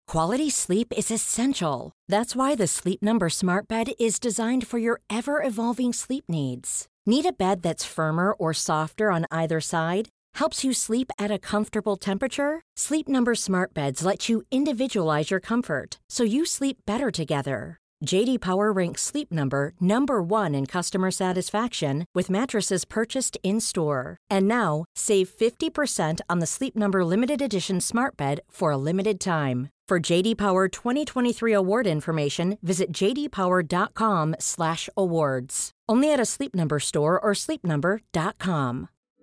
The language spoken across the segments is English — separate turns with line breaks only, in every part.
Quality sleep is essential. That's why the Sleep Number Smart Bed is designed for your ever-evolving sleep needs. Need a bed that's firmer or softer on either side? Helps you sleep at a comfortable temperature? Sleep Number Smart Beds let you individualize your comfort, so you sleep better together. J.D. Power ranks Sleep Number number 1 in customer satisfaction with mattresses purchased in-store. And now, save 50% on the Sleep Number Limited Edition Smart Bed for a limited time. For J.D. Power 2023 award information, visit jdpower.com/awards. Only at a Sleep Number store or sleepnumber.com.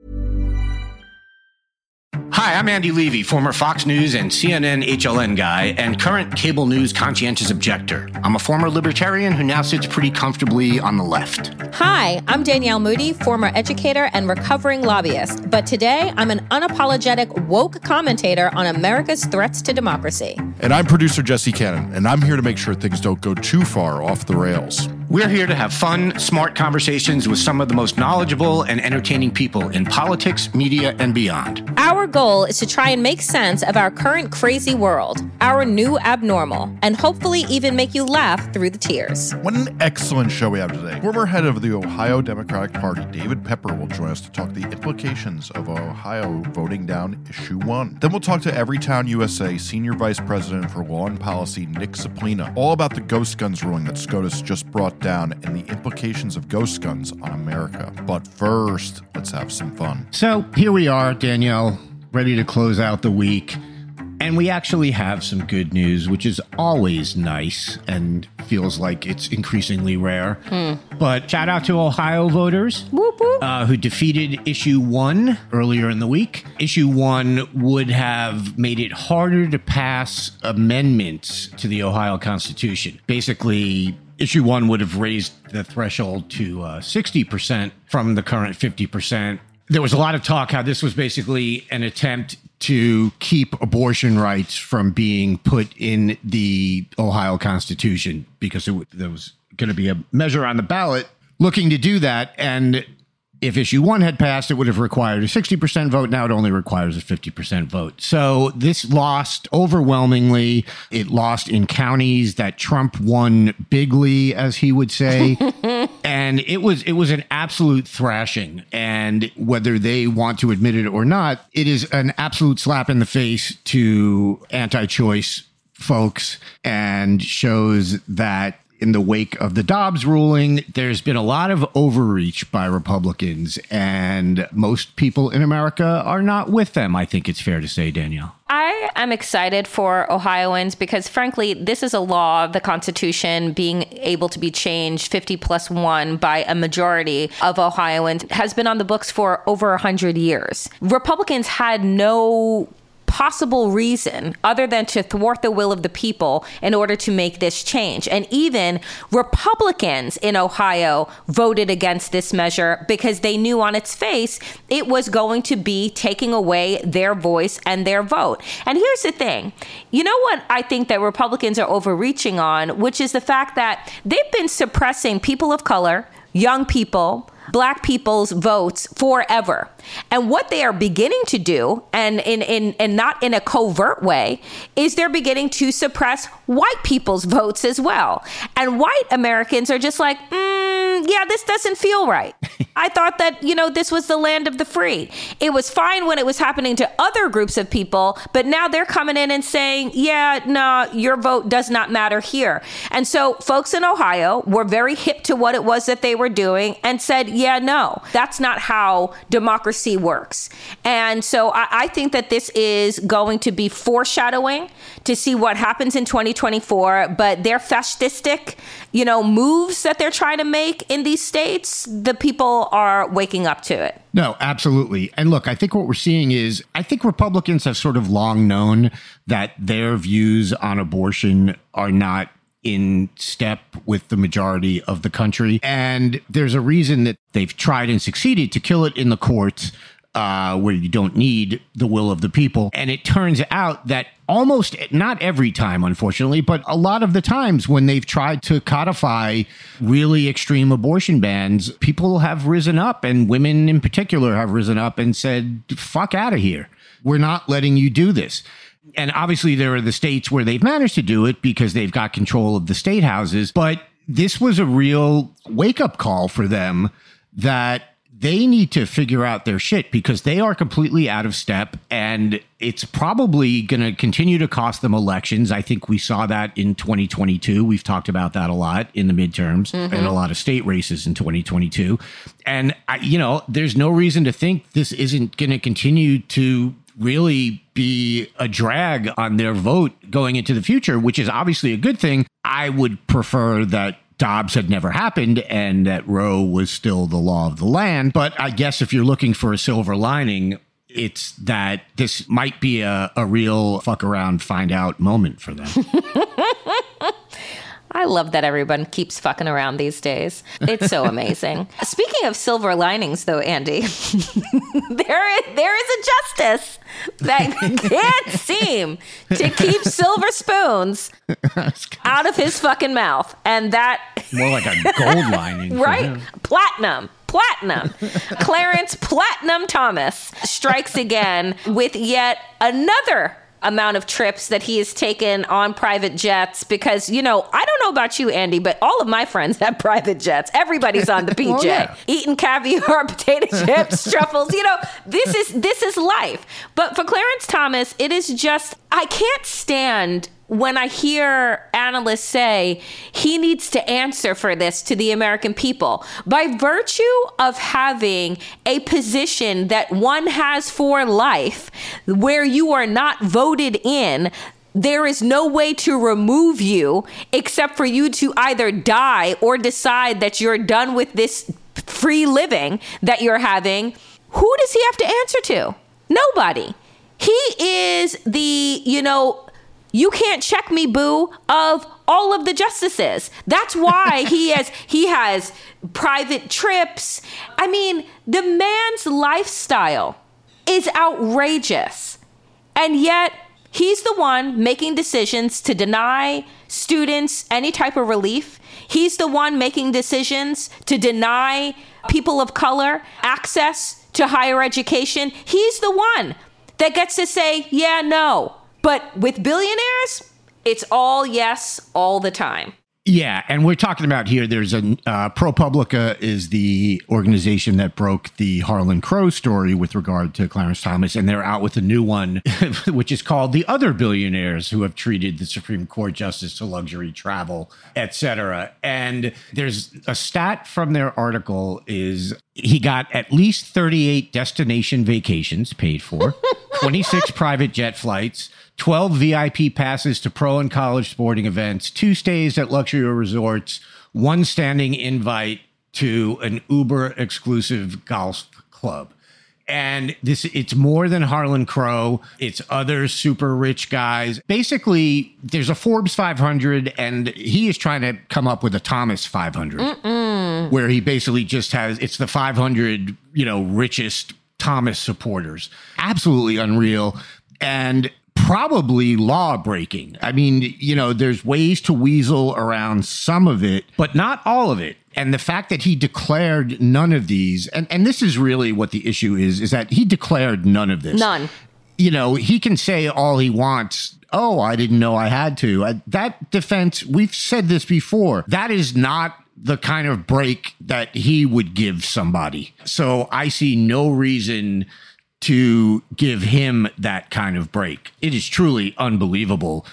Hi, I'm Andy Levy, former Fox News and CNN HLN guy and current cable news conscientious objector. I'm a former libertarian who now sits pretty comfortably on the left.
Hi, I'm Danielle Moody, former educator and recovering lobbyist. But today, I'm an unapologetic woke commentator on America's threats to democracy.
And I'm producer Jesse Cannon, and I'm here to make sure things don't go too far off the rails.
We're here to have fun, smart conversations with some of the most knowledgeable and entertaining people in politics, media, and beyond.
Our goal is to try and make sense of our current crazy world, our new abnormal, and hopefully even make you laugh through the tears.
What an excellent show we have today. Former head of the Ohio Democratic Party, David Pepper, will join us to talk the implications of Ohio voting down Issue 1. Then we'll talk to Everytown USA Senior Vice President for Law and Policy, Nick Saplina, all about the ghost guns ruling that SCOTUS just brought down and the implications of ghost guns on America. But first, let's have some fun.
So here we are, Danielle, ready to close out the week. And we actually have some good news, which is always nice and feels like it's increasingly rare. But shout out to Ohio voters who defeated Issue 1 earlier in the week. Issue 1 would have made it harder to pass amendments to the Ohio Constitution. Basically, Issue 1 would have raised the threshold to 60% from the current 50%. There was a lot of talk how this was basically an attempt to keep abortion rights from being put in the Ohio Constitution because there was going to be a measure on the ballot looking to do that. And if Issue 1 had passed, it would have required a 60% vote. Now it only requires a 50% vote. So this lost overwhelmingly. It lost in counties that Trump won bigly, as he would say. And it was an absolute thrashing. And whether they want to admit it or not, it is an absolute slap in the face to anti-choice folks and shows that in the wake of the Dobbs ruling, there's been a lot of overreach by Republicans, and most people in America are not with them, I think it's fair to say, Danielle.
I am excited for Ohioans because, frankly, this is a law, the Constitution being able to be changed 50+1 by a majority of Ohioans has been on the books for over 100 years. Republicans had no possible reason other than to thwart the will of the people in order to make this change. And even Republicans in Ohio voted against this measure because they knew on its face it was going to be taking away their voice and their vote. And here's the thing. You know what I think that Republicans are overreaching on, which is the fact that they've been suppressing people of color, young people, Black people's votes forever. And what they are beginning to do, and not in a covert way, is they're beginning to suppress white people's votes as well. And white Americans are just like, yeah, this doesn't feel right. I thought that, this was the land of the free. It was fine when it was happening to other groups of people, but now they're coming in and saying, yeah, no, your vote does not matter here. And so folks in Ohio were very hip to what it was that they were doing and said, yeah, no, that's not how democracy works. And so I think that this is going to be foreshadowing to see what happens in 2024. But their fascistic, moves that they're trying to make in these states, the people are waking up to it.
No, absolutely. And look, I think what we're seeing is, I think Republicans have sort of long known that their views on abortion are not in step with the majority of the country. And there's a reason that they've tried and succeeded to kill it in the courts, where you don't need the will of the people. And it turns out that almost, not every time, unfortunately, but a lot of the times when they've tried to codify really extreme abortion bans, people have risen up, and women in particular have risen up and said, fuck out of here. We're not letting you do this. And obviously there are the states where they've managed to do it because they've got control of the state houses. But this was a real wake-up call for them that they need to figure out their shit because they are completely out of step, and it's probably going to continue to cost them elections. I think we saw that in 2022. We've talked about that a lot in the midterms and a lot of state races in 2022. And, there's no reason to think this isn't going to continue to really be a drag on their vote going into the future, which is obviously a good thing. I would prefer that Dobbs had never happened and that Roe was still the law of the land. But I guess if you're looking for a silver lining, it's that this might be a real fuck around, find out moment for them.
I love that everyone keeps fucking around these days. It's so amazing. Speaking of silver linings, though, Andy, there is a justice that can't seem to keep silver spoons out of his fucking mouth. And that...
More like a gold lining.
Right? Platinum. Clarence Platinum Thomas strikes again with yet another amount of trips that he has taken on private jets because, I don't know about you, Andy, but all of my friends have private jets. Everybody's on the PJ, eating caviar, potato chips, truffles. This is life. But for Clarence Thomas, it is just, I can't stand when I hear analysts say he needs to answer for this to the American people. By virtue of having a position that one has for life where you are not voted in, there is no way to remove you except for you to either die or decide that you're done with this free living that you're having. Who does he have to answer to? Nobody. He is the, you can't check me, boo, of all of the justices. That's why he has private trips. I mean, the man's lifestyle is outrageous. And yet he's the one making decisions to deny students any type of relief. He's the one making decisions to deny people of color access to higher education. He's the one that gets to say, yeah, no. But with billionaires, it's all yes all the time.
Yeah, and we're talking about here, there's a ProPublica is the organization that broke the Harlan Crow story with regard to Clarence Thomas, and they're out with a new one, which is called The Other Billionaires Who Have Treated the Supreme Court Justice to Luxury Travel, etc. And there's a stat from their article is he got at least 38 destination vacations paid for, 26 private jet flights, 12 VIP passes to pro and college sporting events, 2 stays at luxury resorts, 1 standing invite to an Uber exclusive golf club. And it's more than Harlan Crow. It's other super rich guys. Basically, there's a Forbes 500, and he is trying to come up with a Thomas 500, where he basically just has, it's the 500, richest Thomas supporters. Absolutely unreal. And probably law breaking. I mean, there's ways to weasel around some of it, but not all of it. And the fact that he declared none of these, and this is really what the issue is that he declared none of this.
None.
He can say all he wants. Oh, I didn't know I had to. That defense, we've said this before, that is not the kind of break that he would give somebody. So I see no reason to give him that kind of break. It is truly unbelievable,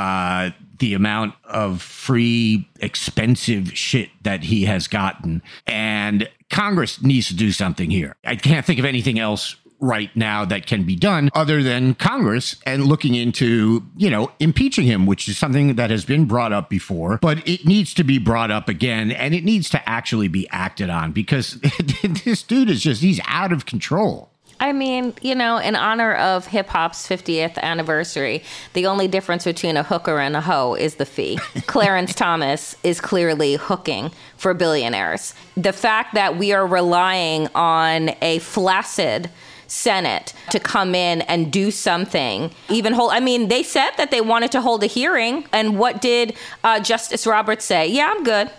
the amount of free, expensive shit that he has gotten. And Congress needs to do something here. I can't think of anything else right now that can be done other than Congress and looking into, impeaching him, which is something that has been brought up before, but it needs to be brought up again, and it needs to actually be acted on because this dude is he's out of control.
I mean, in honor of hip hop's 50th anniversary, the only difference between a hooker and a hoe is the fee. Clarence Thomas is clearly hooking for billionaires. The fact that we are relying on a flaccid Senate to come in and do something, they said that they wanted to hold a hearing. And what did Justice Roberts say? Yeah, I'm good.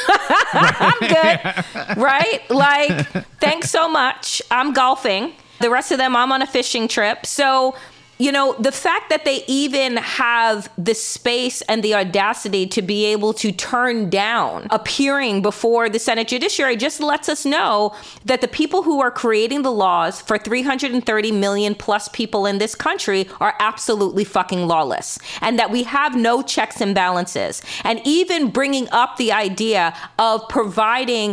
I'm good. Right? Thanks so much. I'm golfing. The rest of them, I'm on a fishing trip. So the fact that they even have the space and the audacity to be able to turn down appearing before the Senate Judiciary just lets us know that the people who are creating the laws for 330 million plus people in this country are absolutely fucking lawless, and that we have no checks and balances. And even bringing up the idea of providing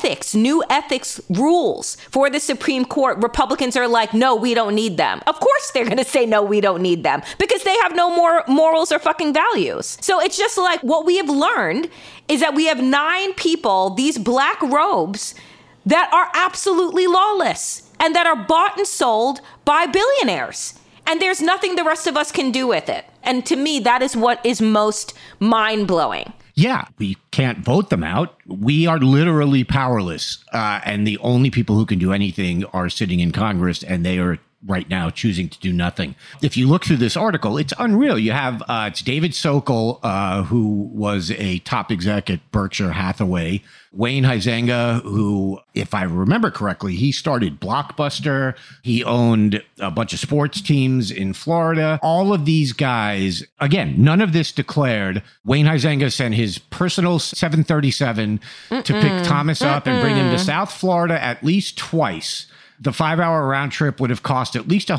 new ethics rules for the Supreme Court, Republicans are like, no, we don't need them. Of course they're going to say, no, we don't need them, because they have no more morals or fucking values. So it's just like, what we have learned is that we have 9 people, these black robes, that are absolutely lawless and that are bought and sold by billionaires. And there's nothing the rest of us can do with it. And to me, that is what is most mind-blowing.
Yeah, we can't vote them out. We are literally powerless. And the only people who can do anything are sitting in Congress, and they are right now choosing to do nothing. If you look through this article, it's unreal. You have it's David Sokol, who was a top exec at Berkshire Hathaway. Wayne Huizenga, who, if I remember correctly, he started Blockbuster. He owned a bunch of sports teams in Florida. All of these guys, again, none of this declared. Wayne Huizenga sent his personal 737 to pick Thomas up and bring him to South Florida at least twice. The 5-hour round trip would have cost at least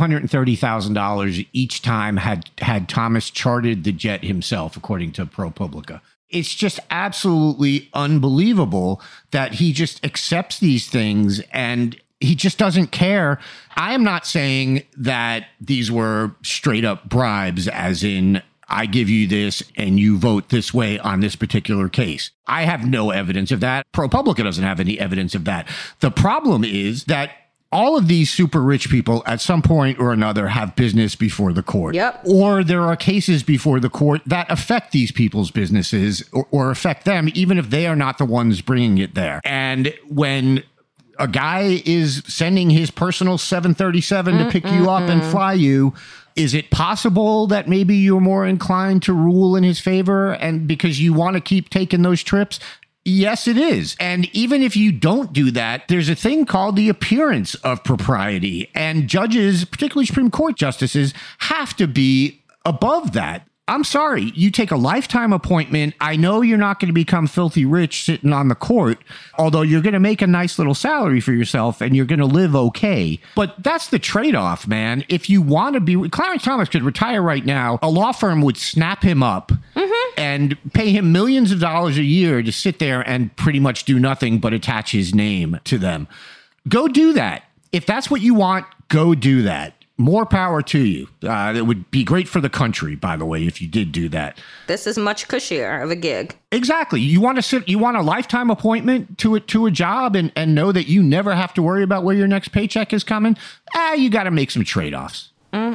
$130,000 each time had Thomas chartered the jet himself, according to ProPublica. It's just absolutely unbelievable that he just accepts these things and he just doesn't care. I am not saying that these were straight up bribes, as in, I give you this and you vote this way on this particular case. I have no evidence of that. ProPublica doesn't have any evidence of that. The problem is that all of these super rich people at some point or another have business before the court.
Yep.
Or there are cases before the court that affect these people's businesses or affect them, even if they are not the ones bringing it there. And when a guy is sending his personal 737 to pick you up and fly you, is it possible that maybe you're more inclined to rule in his favor and because you want to keep taking those trips? Yes, it is. And even if you don't do that, there's a thing called the appearance of propriety. And judges, particularly Supreme Court justices, have to be above that. I'm sorry, you take a lifetime appointment. I know you're not going to become filthy rich sitting on the court, although you're going to make a nice little salary for yourself and you're going to live okay. But that's the trade-off, man. If you want to be, Clarence Thomas could retire right now. A law firm would snap him up and pay him millions of dollars a year to sit there and pretty much do nothing but attach his name to them. Go do that. If that's what you want, go do that. More power to you. It would be great for the country, by the way, if you did do that.
This is much cushier of a gig.
Exactly. You want a lifetime appointment to a job and know that you never have to worry about where your next paycheck is coming? You got to make some trade-offs.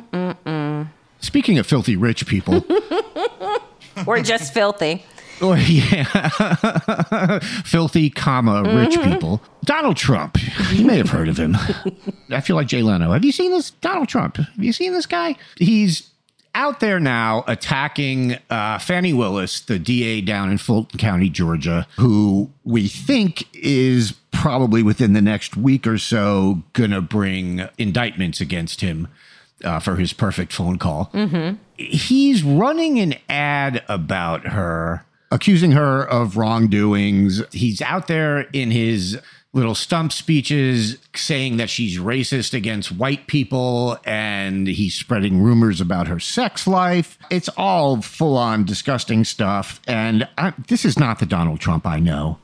Speaking of filthy rich people.
We're just filthy.
Oh, yeah. Filthy, rich people. Donald Trump. You may have heard of him. I feel like Jay Leno. Have you seen this? Donald Trump. Have you seen this guy? He's out there now attacking Fani Willis, the DA down in Fulton County, Georgia, who we think is probably within the next week or so going to bring indictments against him for his perfect phone call. He's running an ad about her, accusing her of wrongdoings. He's out there in his little stump speeches saying that she's racist against white people, and he's spreading rumors about her sex life. It's all full-on disgusting stuff, and this is not the Donald Trump I know.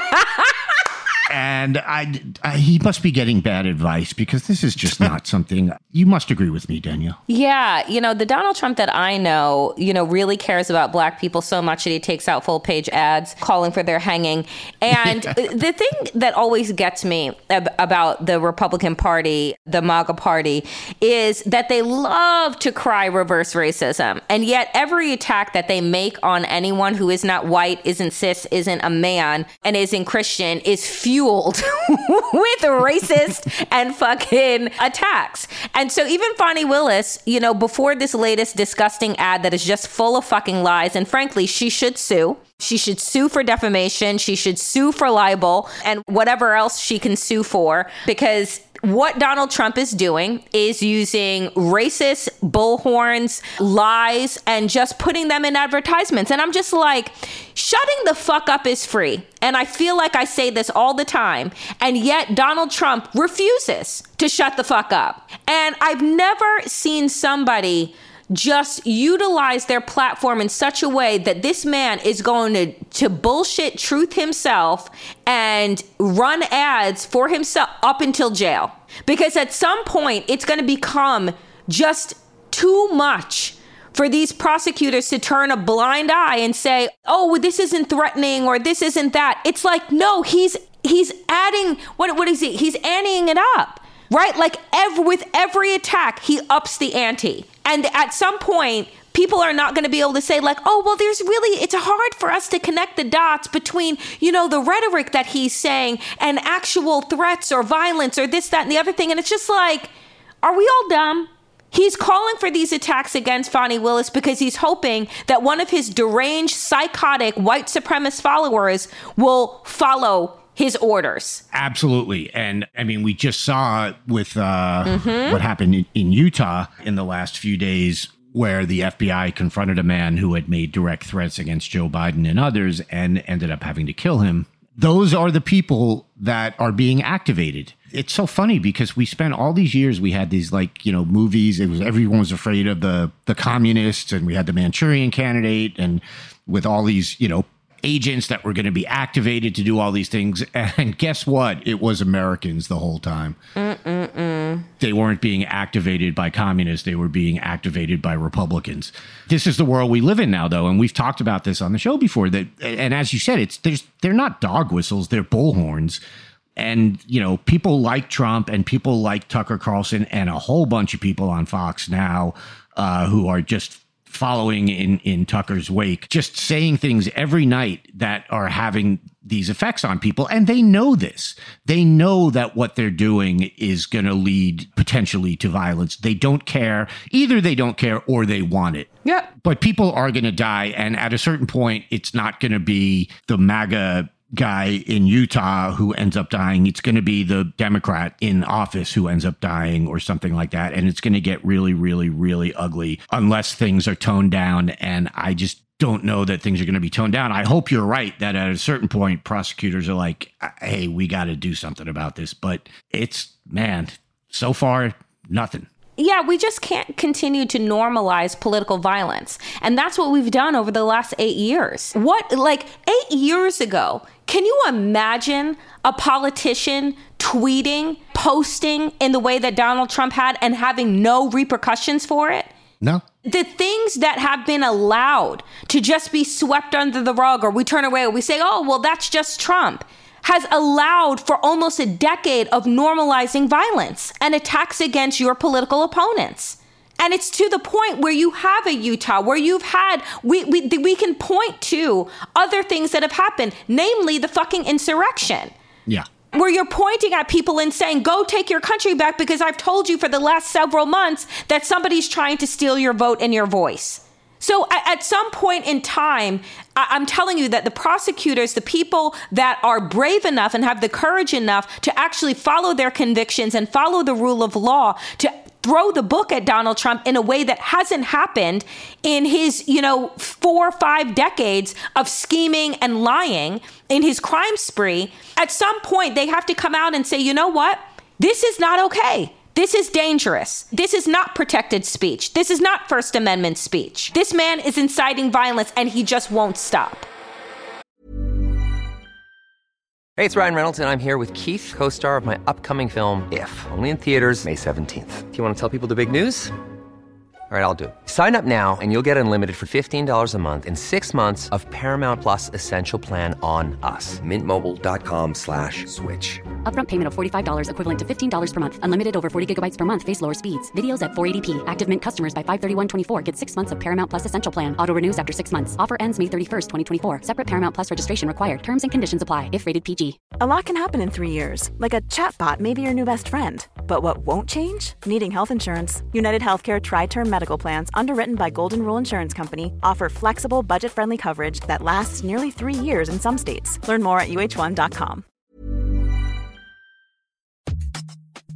And he must be getting bad advice because this is just not something. You must agree with me, Danielle. Yeah.
The Donald Trump that I know, really cares about black people so much that he takes out full page ads calling for their hanging. And the thing that always gets me about the Republican Party, the MAGA Party, is that they love to cry reverse racism. And yet every attack that they make on anyone who is not white, isn't cis, isn't a man, and isn't Christian is fueled with racist and fucking attacks. And so even Fani Willis, before this latest disgusting ad that is just full of fucking lies, and frankly, she should sue. She should sue for defamation. She should sue for libel and whatever else she can sue for, because What Donald Trump is doing is using racist bullhorns, lies, and just putting them in advertisements. And I'm just like, shutting the fuck up is free. And I feel like I say this all the time. And yet Donald Trump refuses to shut the fuck up. And I've never seen somebody just utilize their platform in such a way that this man is going to bullshit truth himself and run ads for himself up until jail. Because at some point, it's going to become just too much for these prosecutors to turn a blind eye and say, oh, this isn't threatening or this isn't that. It's like, no, he's adding, what is he? He's anteing it up, right? Like with every attack, he ups the ante. And at some point, people are not going to be able to say like, oh, well, it's hard for us to connect the dots between, the rhetoric that he's saying and actual threats or violence or this, that, and the other thing. And it's just like, are we all dumb? He's calling for these attacks against Fani Willis because he's hoping that one of his deranged, psychotic, white supremacist followers will follow his orders.
Absolutely. And I mean, we just saw with what happened in Utah in the last few days, where the FBI confronted a man who had made direct threats against Joe Biden and others and ended up having to kill him. Those are the people that are being activated. It's so funny because we spent all these years, we had these movies. Everyone was afraid of the communists, and we had the Manchurian Candidate, and with all these, agents that were going to be activated to do all these things. And guess what? It was Americans the whole time. They weren't being activated by communists. They were being activated by Republicans. This is the world we live in now, though. And we've talked about this on the show before. And as you said, they're not dog whistles. They're bullhorns. And, people like Trump and people like Tucker Carlson and a whole bunch of people on Fox now who are just following in Tucker's wake, just saying things every night that are having these effects on people. And they know this. They know that what they're doing is going to lead potentially to violence. They don't care. Either they don't care or they want it.
Yeah.
But people are going to die. And at a certain point, it's not going to be the MAGA guy in Utah who ends up dying. It's going to be the Democrat in office who ends up dying or something like that. And it's going to get really, really, really ugly unless things are toned down. And I just don't know that things are going to be toned down. I hope you're right that at a certain point, prosecutors are like, hey, we got to do something about this. But so far, nothing.
Yeah, we just can't continue to normalize political violence. And that's what we've done over the last 8 years. 8 years ago, can you imagine a politician tweeting, posting in the way that Donald Trump had and having no repercussions for it?
No.
The things that have been allowed to just be swept under the rug, or we turn away, or we say, oh, well, that's just Trump, has allowed for almost a decade of normalizing violence and attacks against your political opponents. And it's to the point where you have a Utah where you've had, we can point to other things that have happened, namely the fucking insurrection.
Yeah.
Where you're pointing at people and saying, go take your country back because I've told you for the last several months that somebody's trying to steal your vote and your voice. So at some point in time, I'm telling you that the prosecutors, the people that are brave enough and have the courage enough to actually follow their convictions and follow the rule of law, to throw the book at Donald Trump in a way that hasn't happened in his, 4 or 5 decades of scheming and lying in his crime spree. At some point, they have to come out and say, you know what? This is not okay. This is dangerous. This is not protected speech. This is not First Amendment speech. This man is inciting violence and he just won't stop.
Hey, it's Ryan Reynolds, and I'm here with Keith, co-star of my upcoming film, If, only in theaters May 17th. Do you want to tell people the big news? All right, I'll do it. Sign up now and you'll get unlimited for $15 a month and 6 months of Paramount Plus Essential Plan on us. MintMobile.com/switch.
Upfront payment of $45 equivalent to $15 per month. Unlimited over 40 gigabytes per month. Face lower speeds. Videos at 480p. Active Mint customers by 531.24 get 6 months of Paramount Plus Essential Plan. Auto renews after 6 months. Offer ends May 31st, 2024. Separate Paramount Plus registration required. Terms and conditions apply if rated PG.
A lot can happen in 3 years. Like a chatbot may be your new best friend. But what won't change? Needing health insurance. United Healthcare Tri-Term Medical Plans, underwritten by Golden Rule Insurance Company, offer flexible, budget-friendly coverage that lasts nearly 3 years in some states. Learn more at uh1.com.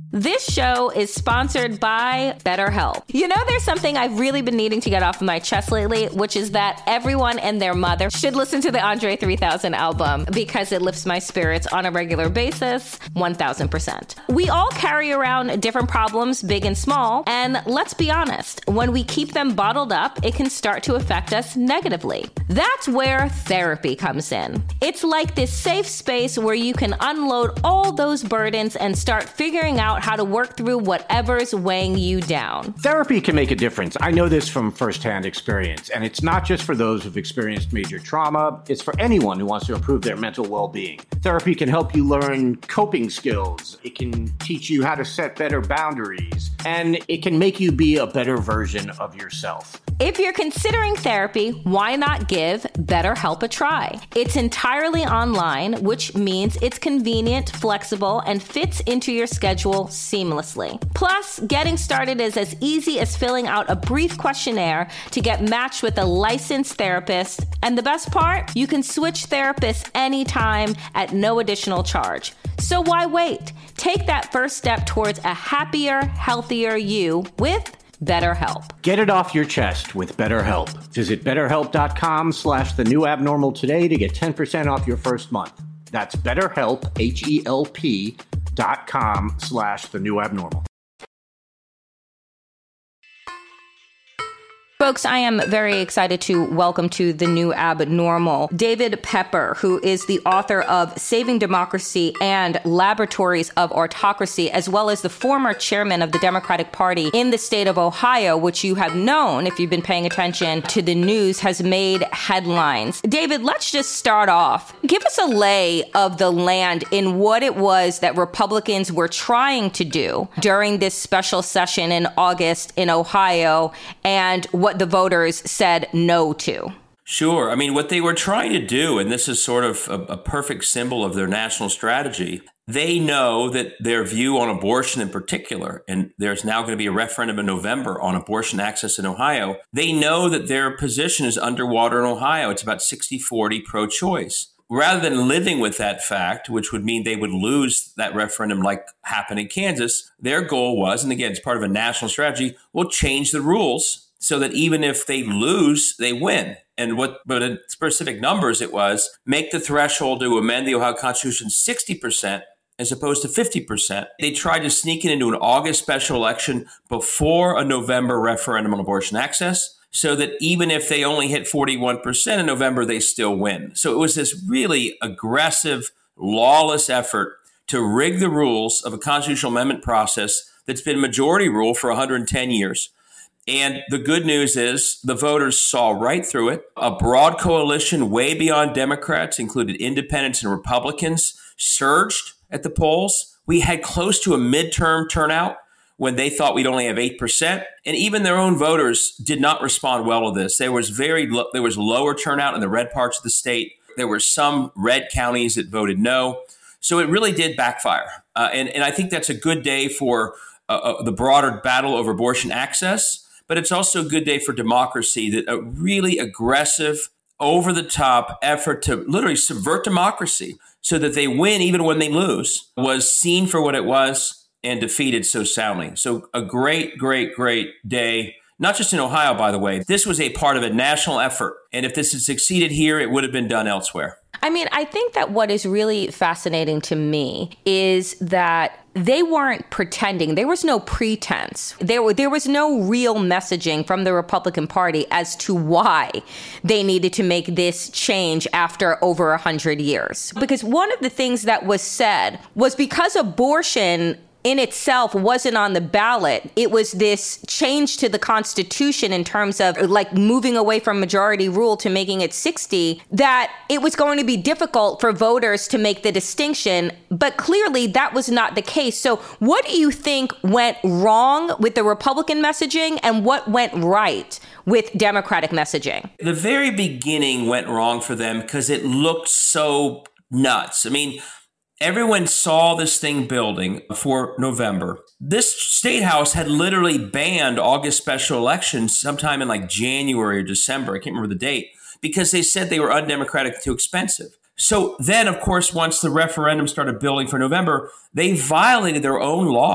This show is sponsored by BetterHelp. You know, there's something I've really been needing to get off of my chest lately, which is that everyone and their mother should listen to the Andre 3000 album because it lifts my spirits on a regular basis, 1000%. We all carry around different problems, big and small, and let's be honest, when we keep them bottled up, it can start to affect us negatively. That's where therapy comes in. It's like this safe space where you can unload all those burdens and start figuring out how to work through whatever's weighing you down.
Therapy can make a difference. I know this from firsthand experience, and it's not just for those who've experienced major trauma. It's for anyone who wants to improve their mental well-being. Therapy can help you learn coping skills. It can teach you how to set better boundaries, and it can make you be a better version of yourself.
If you're considering therapy, why not give BetterHelp a try? It's entirely online, which means it's convenient, flexible, and fits into your schedule seamlessly. Plus, getting started is as easy as filling out a brief questionnaire to get matched with a licensed therapist. And the best part? You can switch therapists anytime at no additional charge. So why wait? Take that first step towards a happier, healthier you with BetterHelp.
Get it off your chest with BetterHelp. Visit BetterHelp.com/thenewabnormal today to get 10% off your first month. That's BetterHelp, HELP.com/thenewabnormal.
Folks, I am very excited to welcome to The New Abnormal David Pepper, who is the author of Saving Democracy and Laboratories of Autocracy, as well as the former chairman of the Democratic Party in the state of Ohio, which you have known, if you've been paying attention to the news, has made headlines. David, let's just start off. Give us a lay of the land in what it was that Republicans were trying to do during this special session in August in Ohio, and what the voters said no to.
Sure. I mean, what they were trying to do, and this is sort of a perfect symbol of their national strategy, they know that their view on abortion in particular, and there's now going to be a referendum in November on abortion access in Ohio, they know that their position is underwater in Ohio. It's about 60-40 pro-choice. Rather than living with that fact, which would mean they would lose that referendum like happened in Kansas, their goal was, and again, it's part of a national strategy, we'll change the rules so that even if they lose, they win. And but in specific numbers, it was make the threshold to amend the Ohio Constitution 60% as opposed to 50%. They tried to sneak it into an August special election before a November referendum on abortion access, so that even if they only hit 41% in November, they still win. So it was this really aggressive, lawless effort to rig the rules of a constitutional amendment process that's been majority rule for 110 years. And the good news is the voters saw right through it. A broad coalition way beyond Democrats, included independents and Republicans, surged at the polls. We had close to a midterm turnout when they thought we'd only have 8%. And even their own voters did not respond well to this. There was lower turnout in the red parts of the state. There were some red counties that voted no. So it really did backfire. And I think that's a good day for the broader battle over abortion access. But it's also a good day for democracy, that a really aggressive, over-the-top effort to literally subvert democracy so that they win even when they lose was seen for what it was and defeated so soundly. So a great, great, great day, not just in Ohio, by the way. This was a part of a national effort. And if this had succeeded here, it would have been done elsewhere.
I mean, I think that what is really fascinating to me is that they weren't pretending. There was no pretense. There was no real messaging from the Republican Party as to why they needed to make this change after over 100 years. Because one of the things that was said was because abortion in itself wasn't on the ballot. It was this change to the Constitution in terms of like moving away from majority rule to making it 60, that it was going to be difficult for voters to make the distinction. But clearly that was not the case. So what do you think went wrong with the Republican messaging and what went right with Democratic messaging?
The very beginning went wrong for them because it looked so nuts. I mean, everyone saw this thing building for November. This state house had literally banned August special elections sometime in like January or December. I can't remember the date, because they said they were undemocratic, too expensive. So then, of course, once the referendum started building for November, they violated their own law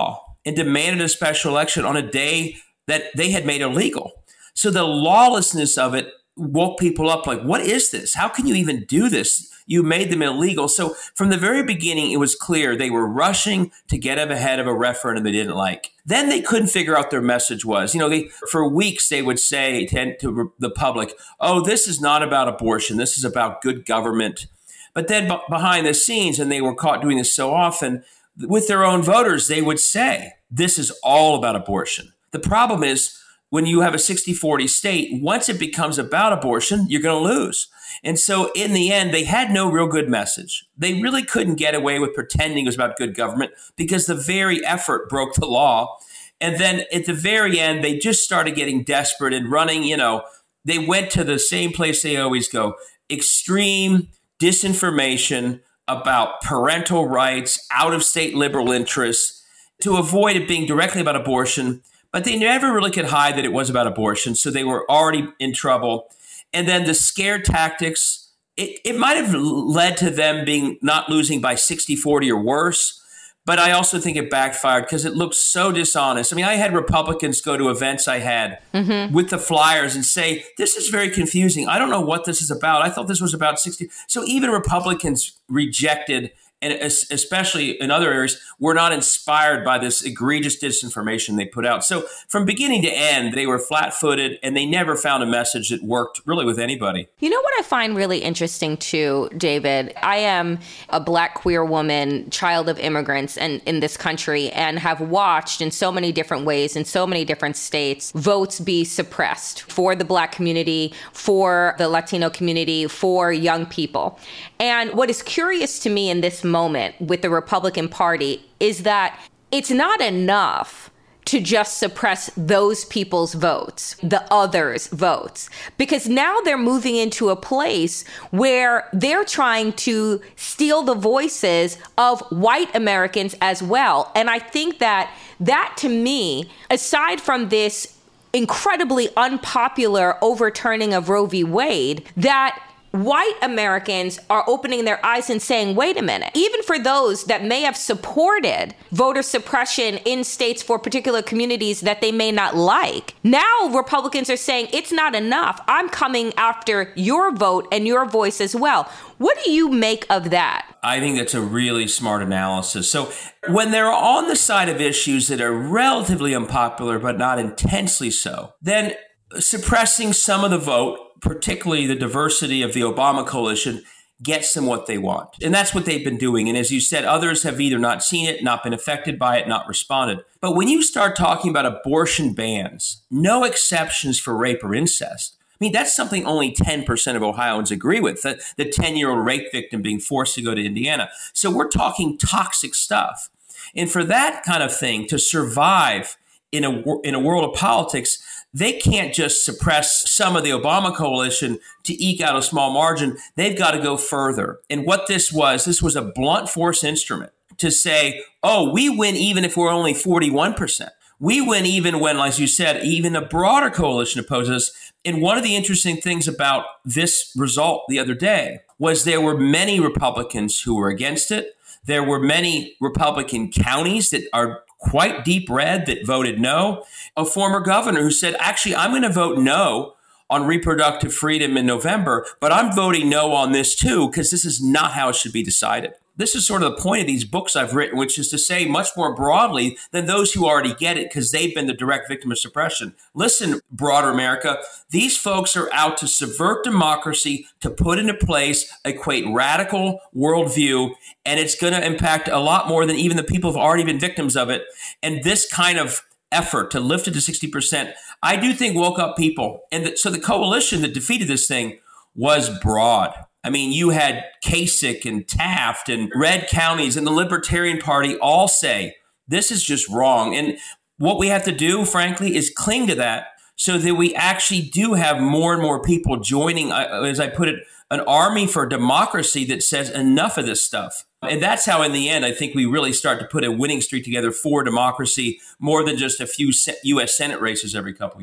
and demanded a special election on a day that they had made illegal. So the lawlessness of it woke people up like, what is this? How can you even do this? You made them illegal. So from the very beginning, it was clear they were rushing to get ahead of a referendum they didn't like. Then they couldn't figure out their message was. For weeks, they would say to the public, oh, this is not about abortion. This is about good government. But then behind the scenes, and they were caught doing this so often, with their own voters, they would say, this is all about abortion. The problem is, when you have a 60-40 state, once it becomes about abortion, you're going to lose. And so in the end, they had no real good message. They really couldn't get away with pretending it was about good government because the very effort broke the law. And then at the very end, they just started getting desperate and running, they went to the same place they always go, extreme disinformation about parental rights, out-of-state liberal interests, to avoid it being directly about abortion. But they never really could hide that it was about abortion, so they were already in trouble. And then the scare tactics, it might have led to them not losing by 60-40 or worse, but I also think it backfired because it looked so dishonest. I mean, I had Republicans go to events I had with the flyers and say, this is very confusing. I don't know what this is about. I thought this was about 60. So even Republicans rejected, and especially in other areas, were not inspired by this egregious disinformation they put out. So from beginning to end, they were flat-footed, and they never found a message that worked really with anybody.
You know what I find really interesting too, David? I am a Black queer woman, child of immigrants in this country, and have watched in so many different ways, in so many different states, votes be suppressed for the Black community, for the Latino community, for young people. And what is curious to me in this moment with the Republican Party is that it's not enough to just suppress those people's votes, the others' votes, because now they're moving into a place where they're trying to steal the voices of white Americans as well. And I think that to me, aside from this incredibly unpopular overturning of Roe v. Wade, that white Americans are opening their eyes and saying, wait a minute, even for those that may have supported voter suppression in states for particular communities that they may not like, now Republicans are saying it's not enough. I'm coming after your vote and your voice as well. What do you make of that?
I think that's a really smart analysis. So when they're on the side of issues that are relatively unpopular, but not intensely so, then suppressing some of the vote, particularly the diversity of the Obama coalition, gets them what they want. And that's what they've been doing. And as you said, others have either not seen it, not been affected by it, not responded. But when you start talking about abortion bans, no exceptions for rape or incest, I mean, that's something only 10% of Ohioans agree with, the 10-year-old rape victim being forced to go to Indiana. So we're talking toxic stuff. And for that kind of thing to survive in a world of politics, they can't just suppress some of the Obama coalition to eke out a small margin. They've got to go further. And what this was a blunt force instrument to say, oh, we win even if we're only 41%. We win even when, as you said, even a broader coalition opposes us. And one of the interesting things about this result the other day was there were many Republicans who were against it. There were many Republican counties that are quite deep red that voted no. A former governor who said, actually, I'm going to vote no on reproductive freedom in November, but I'm voting no on this too, because this is not how it should be decided. This is sort of the point of these books I've written, which is to say much more broadly than those who already get it because they've been the direct victim of suppression. Listen, broader America, these folks are out to subvert democracy, to put into place, equate radical worldview, and it's going to impact a lot more than even the people who've already been victims of it. And this kind of effort to lift it to 60%, I do think woke up people. And so the coalition that defeated this thing was broad. I mean, you had Kasich and Taft and red counties and the Libertarian Party all say this is just wrong. And what we have to do, frankly, is cling to that so that we actually do have more and more people joining, as I put it, an army for democracy that says enough of this stuff. And that's how, in the end, I think we really start to put a winning streak together for democracy more than just a few U.S. Senate races every couple of years.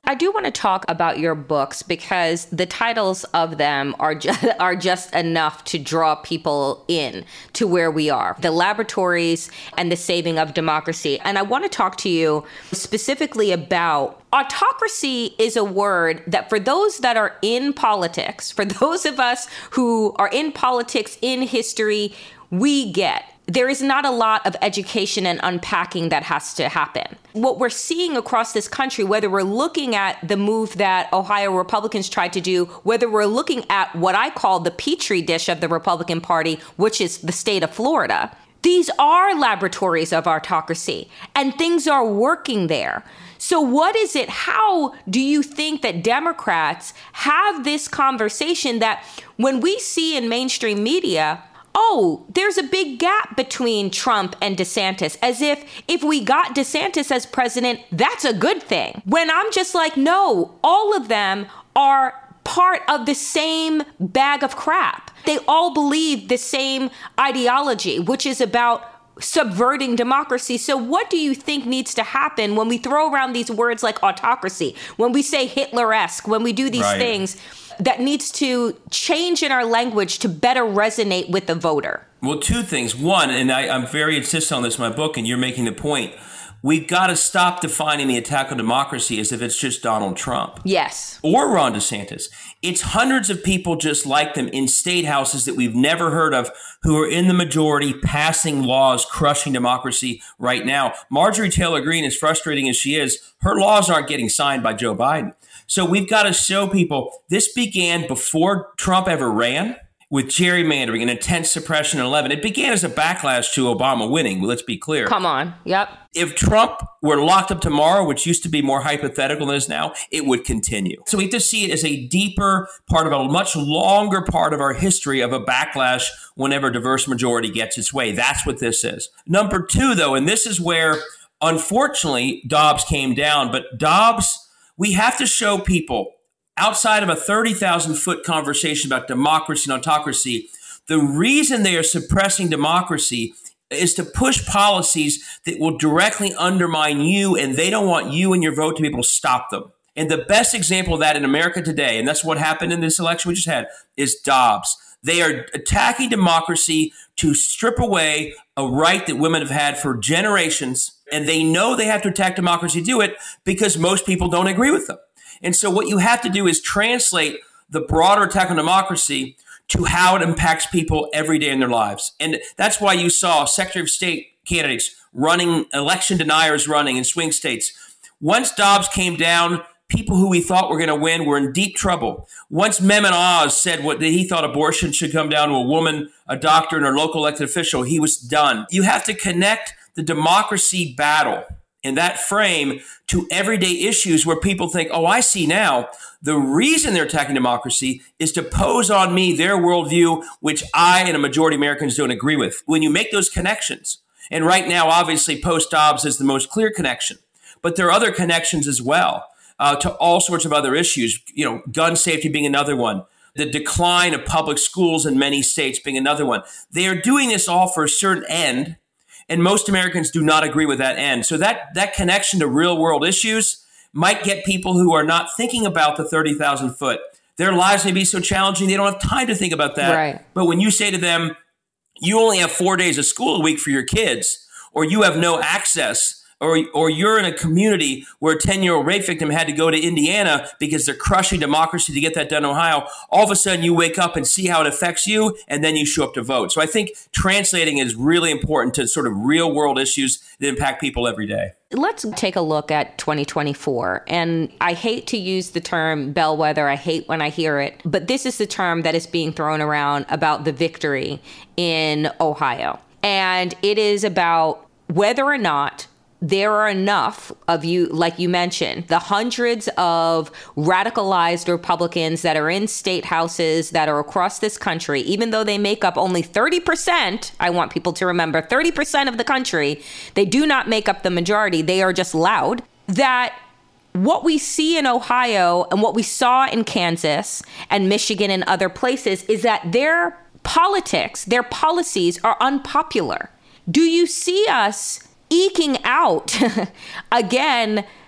I do want to talk about your books because the titles of them are just enough to draw people in to where we are, the laboratories and the saving of democracy. And I want to talk to you specifically about autocracy is a word that for those that are in politics, for those of us who are in politics, in history, we get. There is not a lot of education and unpacking that has to happen. What we're seeing across this country, whether we're looking at the move that Ohio Republicans tried to do, whether we're looking at what I call the petri dish of the Republican Party, which is the state of Florida, these are laboratories of autocracy, and things are working there. So what is it? How do you think that Democrats have this conversation that when we see in mainstream media, oh, there's a big gap between Trump and DeSantis, as if we got DeSantis as president, that's a good thing. When I'm just like, no, all of them are part of the same bag of crap. They all believe the same ideology, which is about subverting democracy. So what do you think needs to happen when we throw around these words like autocracy, when we say Hitler-esque, when we do these things that needs to change in our language to better resonate with the voter?
Well, two things. One, and I'm very insistent on this in my book, and you're making the point, we've got to stop defining the attack on democracy as if it's just Donald Trump.
Yes.
Or Ron DeSantis. It's hundreds of people just like them in state houses that we've never heard of who are in the majority passing laws crushing democracy right now. Marjorie Taylor Greene, as frustrating as she is, her laws aren't getting signed by Joe Biden. So we've got to show people this began before Trump ever ran with gerrymandering and intense suppression in 2011. It began as a backlash to Obama winning. Let's be clear.
Come on. Yep.
If Trump were locked up tomorrow, which used to be more hypothetical than it is now, it would continue. So we have to see it as a deeper part of a much longer part of our history of a backlash whenever a diverse majority gets its way. That's what this is. Number two, though, and this is where, unfortunately, Dobbs came down. But Dobbs, we have to show people, outside of a 30,000-foot conversation about democracy and autocracy, the reason they are suppressing democracy is to push policies that will directly undermine you, and they don't want you and your vote to be able to stop them. And the best example of that in America today, and that's what happened in this election we just had, is Dobbs. They are attacking democracy to strip away a right that women have had for generations, and they know they have to attack democracy to do it because most people don't agree with them. And so what you have to do is translate the broader attack on democracy to how it impacts people every day in their lives. And that's why you saw Secretary of State candidates running, election deniers running in swing states. Once Dobbs came down, people who we thought were going to win were in deep trouble. Once Mehmet Oz said what he thought abortion should come down to a woman, a doctor, and a local elected official, he was done. You have to connect the democracy battle in that frame to everyday issues where people think, oh, I see now. The reason they're attacking democracy is to pose on me their worldview, which I and a majority of Americans don't agree with. When you make those connections, and right now, obviously, post-Dobbs is the most clear connection, but there are other connections as well to all sorts of other issues, gun safety being another one, the decline of public schools in many states being another one. They are doing this all for a certain end, and most Americans do not agree with that end. So that connection to real world issues might get people who are not thinking about the 30,000 foot. Their lives may be so challenging, they don't have time to think about that.
Right.
But when you say to them, you only have 4 days of school a week for your kids, or you have no access, or you're in a community where a 10-year-old rape victim had to go to Indiana because they're crushing democracy to get that done in Ohio, all of a sudden you wake up and see how it affects you, and then you show up to vote. So I think translating is really important to sort of real world issues that impact people every day.
Let's take a look at 2024. And I hate to use the term bellwether. I hate when I hear it. But this is the term that is being thrown around about the victory in Ohio. And it is about whether or not there are enough of you, like you mentioned, the hundreds of radicalized Republicans that are in state houses that are across this country, even though they make up only 30%, I want people to remember, 30% of the country, they do not make up the majority. They are just loud. That what we see in Ohio and what we saw in Kansas and Michigan and other places is that their politics, their policies are unpopular. Do you see us eking out, again,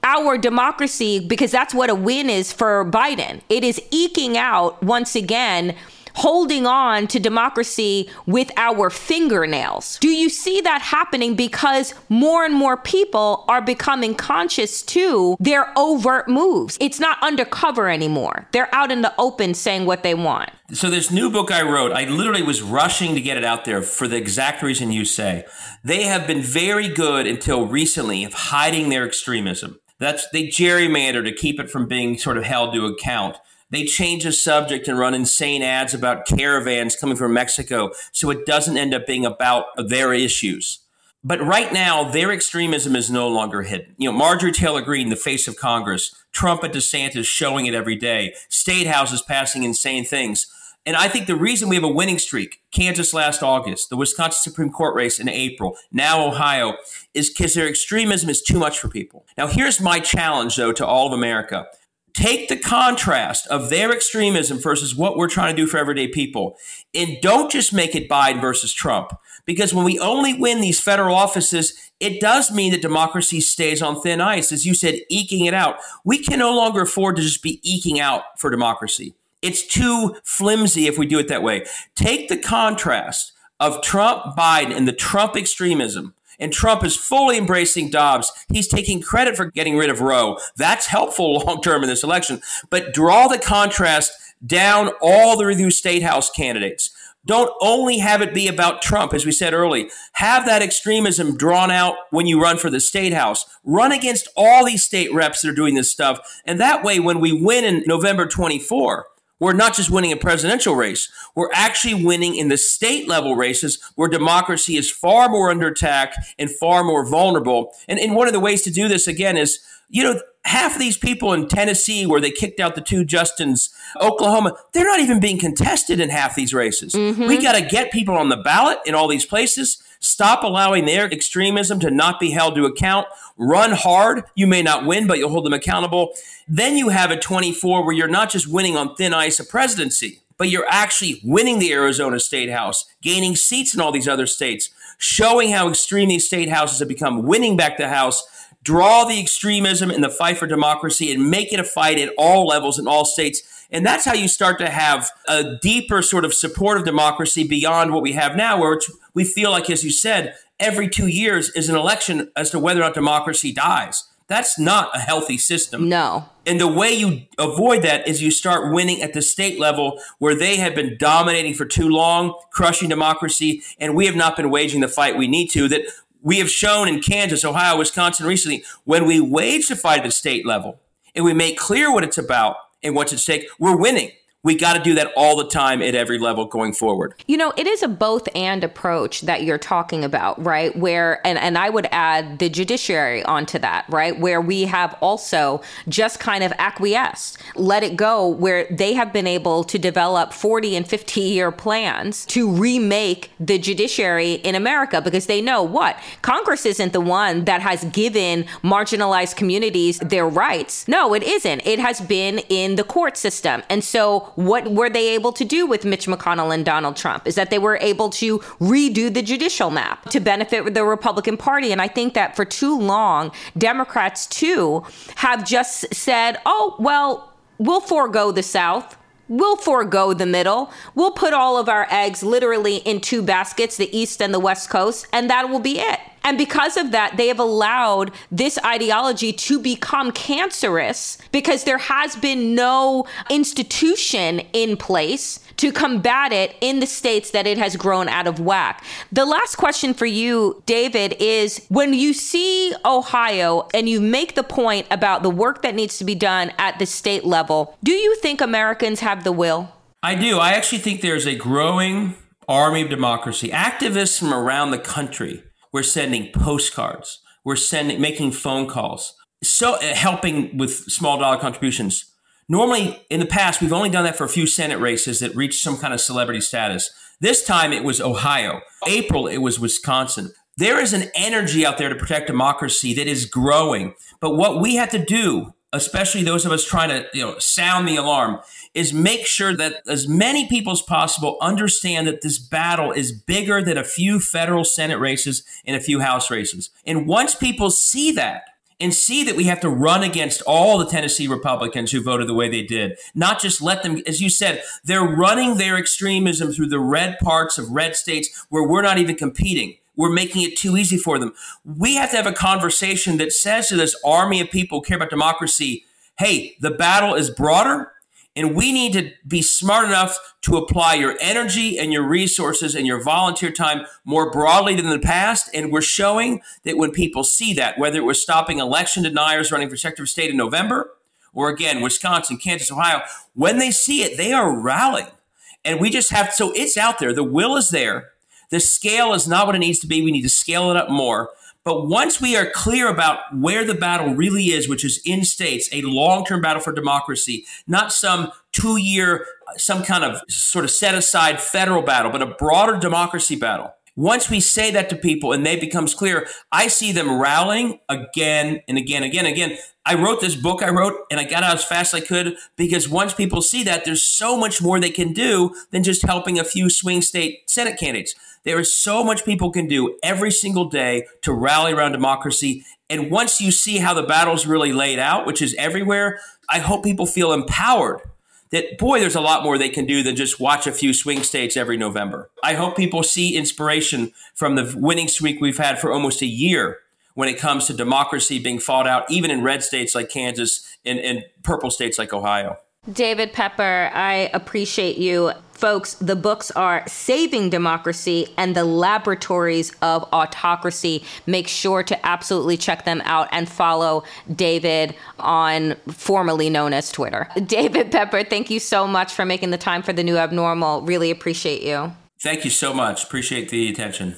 our democracy, because that's what a win is for Biden. It is eking out, once again, holding on to democracy with our fingernails. Do you see that happening because more and more people are becoming conscious to their overt moves? It's not undercover anymore. They're out in the open saying what they want.
So this new book I wrote, I literally was rushing to get it out there for the exact reason you say. They have been very good until recently of hiding their extremism. They gerrymander to keep it from being sort of held to account. They change the subject and run insane ads about caravans coming from Mexico so it doesn't end up being about their issues. But right now, their extremism is no longer hidden. Marjorie Taylor Greene, the face of Congress, Trump and DeSantis showing it every day, state houses passing insane things. And I think the reason we have a winning streak, Kansas last August, the Wisconsin Supreme Court race in April, now Ohio, is because their extremism is too much for people. Now, here's my challenge, though, to all of America. Take the contrast of their extremism versus what we're trying to do for everyday people. And don't just make it Biden versus Trump. Because when we only win these federal offices, it does mean that democracy stays on thin ice. As you said, eking it out. We can no longer afford to just be eking out for democracy. It's too flimsy if we do it that way. Take the contrast of Trump, Biden, and the Trump extremism. And Trump is fully embracing Dobbs. He's taking credit for getting rid of Roe. That's helpful long-term in this election. But draw the contrast down all the review state house candidates. Don't only have it be about Trump, as we said early. Have that extremism drawn out when you run for the state house. Run against all these state reps that are doing this stuff. And that way, when we win in November 24, we're not just winning a presidential race. We're actually winning in the state level races where democracy is far more under attack and far more vulnerable. And one of the ways to do this, again, is, half of these people in Tennessee where they kicked out the two Justins, Oklahoma, they're not even being contested in half these races. Mm-hmm. We got to get people on the ballot in all these places. Stop allowing their extremism to not be held to account. Run hard. You may not win, but you'll hold them accountable. Then you have a 24 where you're not just winning on thin ice a presidency, but you're actually winning the Arizona State House, gaining seats in all these other states, showing how extreme these state houses have become, winning back the House. Draw the extremism in the fight for democracy and make it a fight at all levels in all states. And that's how you start to have a deeper sort of support of democracy beyond what we have now, where we feel like, as you said, every 2 years is an election as to whether or not democracy dies. That's not a healthy system.
No.
And the way you avoid that is you start winning at the state level where they have been dominating for too long, crushing democracy, and we have not been waging the fight we need to, that we have shown in Kansas, Ohio, Wisconsin recently, when we wage the fight at the state level and we make clear what it's about and what's at stake, we're winning. We got to do that all the time at every level going forward.
It is a both and approach that you're talking about, right? Where, and I would add the judiciary onto that, right? Where we have also just kind of acquiesced, let it go, where they have been able to develop 40 and 50-year plans to remake the judiciary in America, because they know what? Congress isn't the one that has given marginalized communities their rights. No, it isn't. It has been in the court system. And so what were they able to do with Mitch McConnell and Donald Trump is that they were able to redo the judicial map to benefit the Republican Party. And I think that for too long, Democrats, too, have just said, oh, well, we'll forego the South. We'll forego the middle. We'll put all of our eggs literally in two baskets, the East and the West Coast, and that will be it. And because of that, they have allowed this ideology to become cancerous because there has been no institution in place to combat it in the states that it has grown out of whack. The last question for you, David, is when you see Ohio and you make the point about the work that needs to be done at the state level, do you think Americans have the will?
I do. I actually think there's a growing army of democracy. Activists from around the country. We're sending postcards. We're making phone calls. So helping with small dollar contributions. Normally, in the past, we've only done that for a few Senate races that reached some kind of celebrity status. This time, it was Ohio. April, it was Wisconsin. There is an energy out there to protect democracy that is growing. But what we have to do, especially those of us trying to sound the alarm, is make sure that as many people as possible understand that this battle is bigger than a few federal Senate races and a few House races. And once people see that, and see that we have to run against all the Tennessee Republicans who voted the way they did. Not just let them, as you said, they're running their extremism through the red parts of red states where we're not even competing. We're making it too easy for them. We have to have a conversation that says to this army of people who care about democracy, hey, the battle is broader, and we need to be smart enough to apply your energy and your resources and your volunteer time more broadly than in the past. And we're showing that when people see that, whether it was stopping election deniers running for Secretary of State in November, or again, Wisconsin, Kansas, Ohio, when they see it, they are rallying. And we just have, so it's out there. The will is there. The scale is not what it needs to be. We need to scale it up more. But once we are clear about where the battle really is, which is in states, a long-term battle for democracy, not some 2-year, some kind of sort of set-aside federal battle, but a broader democracy battle. Once we say that to people and they becomes clear, I see them rallying again and again, again. I wrote this book and I got out as fast as I could because once people see that, there's so much more they can do than just helping a few swing state Senate candidates. There is so much people can do every single day to rally around democracy. And once you see how the battle's really laid out, which is everywhere, I hope people feel empowered that, boy, there's a lot more they can do than just watch a few swing states every November. I hope people see inspiration from the winning streak we've had for almost a year when it comes to democracy being fought out, even in red states like Kansas and purple states like Ohio.
David Pepper, I appreciate you. Folks, the books are Saving Democracy and The Laboratories of Autocracy. Make sure to absolutely check them out and follow David on formerly known as Twitter. David Pepper, thank you so much for making the time for The New Abnormal. Really appreciate you.
Thank you so much. Appreciate the attention.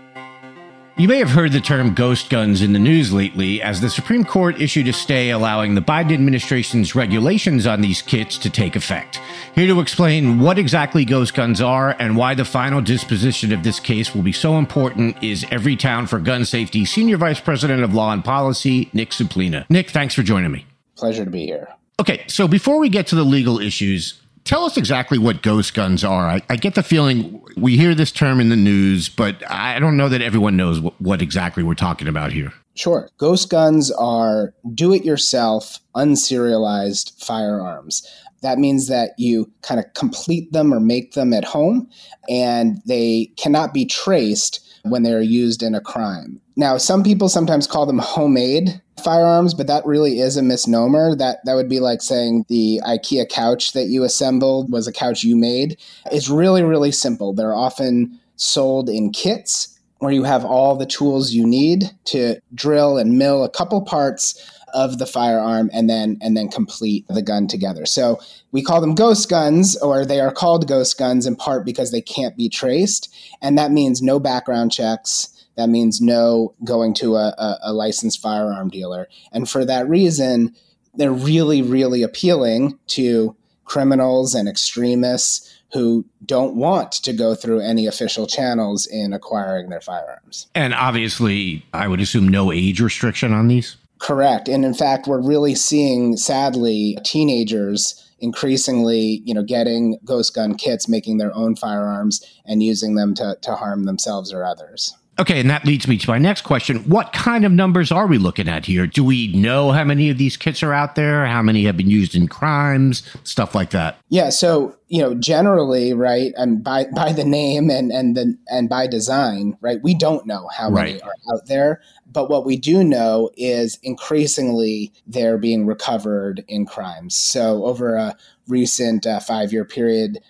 You may have heard the term ghost guns in the news lately as the Supreme Court issued a stay allowing the Biden administration's regulations on these kits to take effect. Here to explain what exactly ghost guns are and why the final disposition of this case will be so important is Everytown for Gun Safety Senior Vice President of Law and Policy, Nick Suplina. Nick, thanks for joining me.
Pleasure to be here.
Okay, so before we get to the legal issues, tell us exactly what ghost guns are. I get the feeling we hear this term in the news, but I don't know that everyone knows what exactly we're talking about here.
Sure. Ghost guns are do-it-yourself, unserialized firearms. That means that you kind of complete them or make them at home, and they cannot be traced when they're used in a crime. Now, some people sometimes call them homemade firearms, but that really is a misnomer. That would be like saying the IKEA couch that you assembled was a couch you made. It's really, really simple. They're often sold in kits where you have all the tools you need to drill and mill a couple parts of the firearm and then complete the gun together. So we call them ghost guns, or they are called ghost guns in part because they can't be traced. And that means no background checks. That means no going to a licensed firearm dealer. And for that reason, they're really, really appealing to criminals and extremists who don't want to go through any official channels in acquiring their firearms.
And obviously, I would assume no age restriction on these?
Correct. And in fact, we're really seeing, sadly, teenagers increasingly, getting ghost gun kits, making their own firearms and using them to harm themselves or others.
Okay, and that leads me to my next question. What kind of numbers are we looking at here? Do we know how many of these kits are out there? How many have been used in crimes? Stuff like that.
Yeah, so, generally, right, and by the name and by design, right, we don't know how many are out there. But what we do know is increasingly they're being recovered in crimes. So over a recent 5-year period,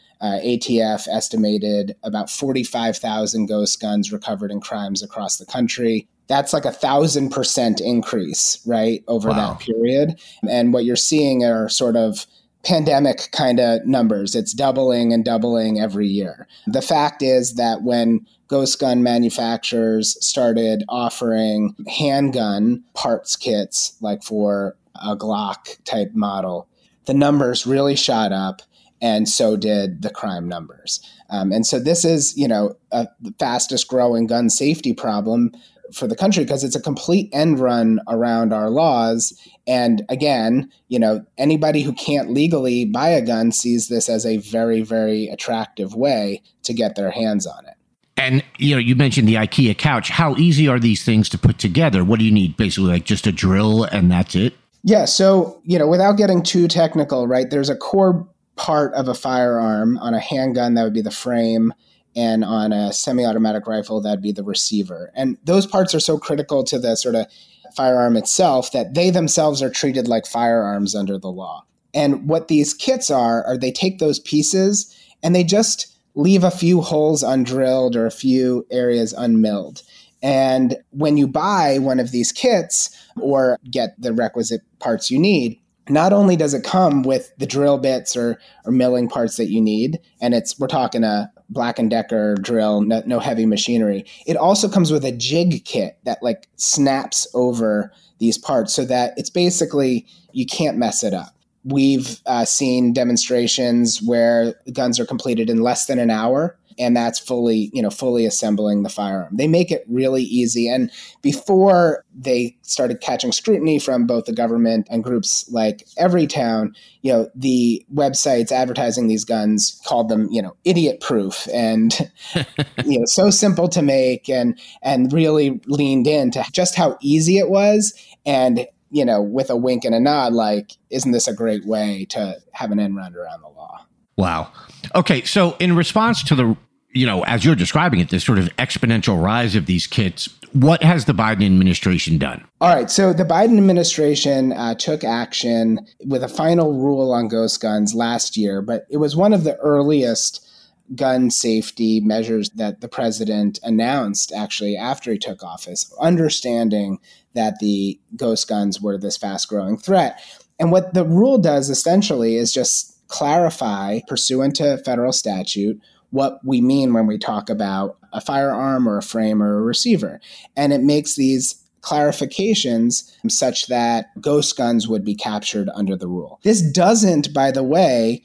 ATF estimated about 45,000 ghost guns recovered in crimes across the country. That's like 1,000% increase, right, over that period. And what you're seeing are sort of pandemic kind of numbers. It's doubling and doubling every year. The fact is that when ghost gun manufacturers started offering handgun parts kits, like for a Glock type model, the numbers really shot up. And so did the crime numbers. And so this is, the fastest growing gun safety problem for the country because it's a complete end run around our laws. And again, anybody who can't legally buy a gun sees this as a very, very attractive way to get their hands on it.
And, you mentioned the IKEA couch. How easy are these things to put together? What do you need? Basically, like just a drill and that's it?
Yeah. So, without getting too technical, right, there's a core part of a firearm. On a handgun, that would be the frame. And on a semi-automatic rifle, that'd be the receiver. And those parts are so critical to the sort of firearm itself that they themselves are treated like firearms under the law. And what these kits are they take those pieces and they just leave a few holes undrilled or a few areas unmilled. And when you buy one of these kits or get the requisite parts you need, not only does it come with the drill bits or milling parts that you need, and we're talking a Black & Decker drill, no heavy machinery. It also comes with a jig kit that like snaps over these parts so that it's basically, you can't mess it up. We've seen demonstrations where guns are completed in less than an hour, and that's fully assembling the firearm. They make it really easy. And before they started catching scrutiny from both the government and groups like Everytown, the websites advertising these guns called them, idiot proof and, so simple to make and really leaned into just how easy it was. And, with a wink and a nod, like, isn't this a great way to have an end run around the law?
Wow. Okay. So in response to the, as you're describing it, this sort of exponential rise of these kits, what has the Biden administration done?
All right. So the Biden administration took action with a final rule on ghost guns last year, but it was one of the earliest gun safety measures that the president announced actually after he took office, understanding that the ghost guns were this fast-growing threat. And what the rule does essentially is just clarify, pursuant to federal statute, what we mean when we talk about a firearm or a frame or a receiver. And it makes these clarifications such that ghost guns would be captured under the rule. This doesn't, by the way,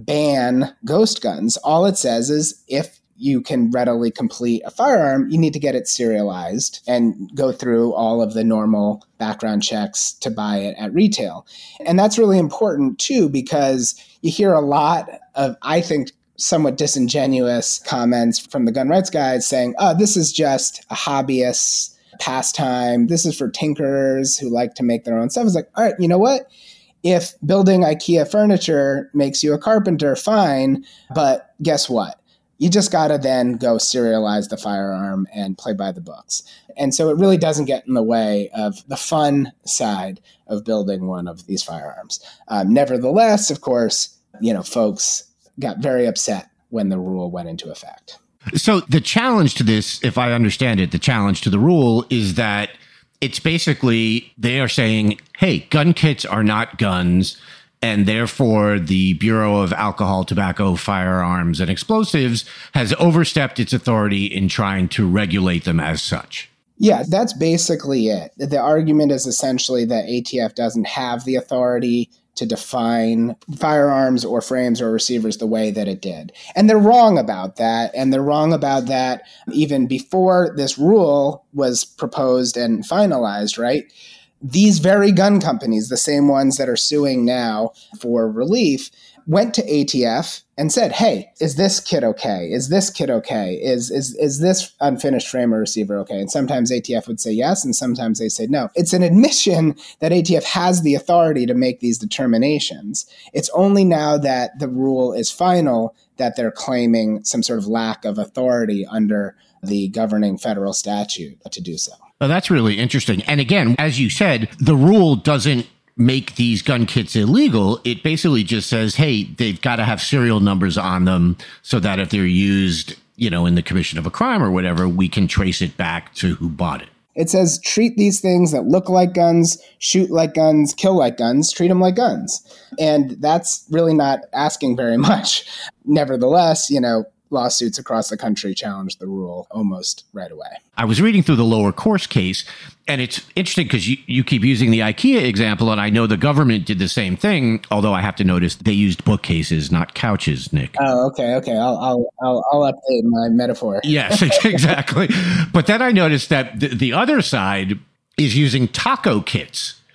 ban ghost guns. All it says is if you can readily complete a firearm, you need to get it serialized and go through all of the normal background checks to buy it at retail. And that's really important too, because you hear a lot of, I think, somewhat disingenuous comments from the gun rights guys saying, oh, this is just a hobbyist pastime. This is for tinkerers who like to make their own stuff. It's like, all right, you know what? If building IKEA furniture makes you a carpenter, fine. But guess what? You just got to then go serialize the firearm and play by the books. And so it really doesn't get in the way of the fun side of building one of these firearms. Nevertheless, of course, folks got very upset when the rule went into effect.
So the challenge to this, if I understand it, the challenge to the rule is that it's basically they are saying, hey, gun kits are not guns, and therefore the Bureau of Alcohol, Tobacco, Firearms, and Explosives has overstepped its authority in trying to regulate them as such.
Yeah, that's basically it. The argument is essentially that ATF doesn't have the authority to define firearms or frames or receivers the way that it did. And they're wrong about that. And they're wrong about that even before this rule was proposed and finalized, right? These very gun companies, the same ones that are suing now for relief, went to ATF and said, hey, is this kit okay? Is this kit okay? Is this unfinished frame or receiver okay? And sometimes ATF would say yes, and sometimes they say no. It's an admission that ATF has the authority to make these determinations. It's only now that the rule is final that they're claiming some sort of lack of authority under the governing federal statute to do so.
Oh, that's really interesting. And again, as you said, the rule doesn't make these gun kits illegal. It basically just says, hey, they've got to have serial numbers on them so that if they're used, in the commission of a crime or whatever, we can trace it back to who bought it.
It says treat these things that look like guns, shoot like guns, kill like guns, treat them like guns. And that's really not asking very much. Nevertheless, lawsuits across the country challenged the rule almost right away.
I was reading through the lower course case, and it's interesting because you keep using the IKEA example, and I know the government did the same thing, although I have to notice they used bookcases, not couches, Nick.
Oh, okay. I'll update my metaphor.
Yes, exactly. But then I noticed that the other side is using taco kits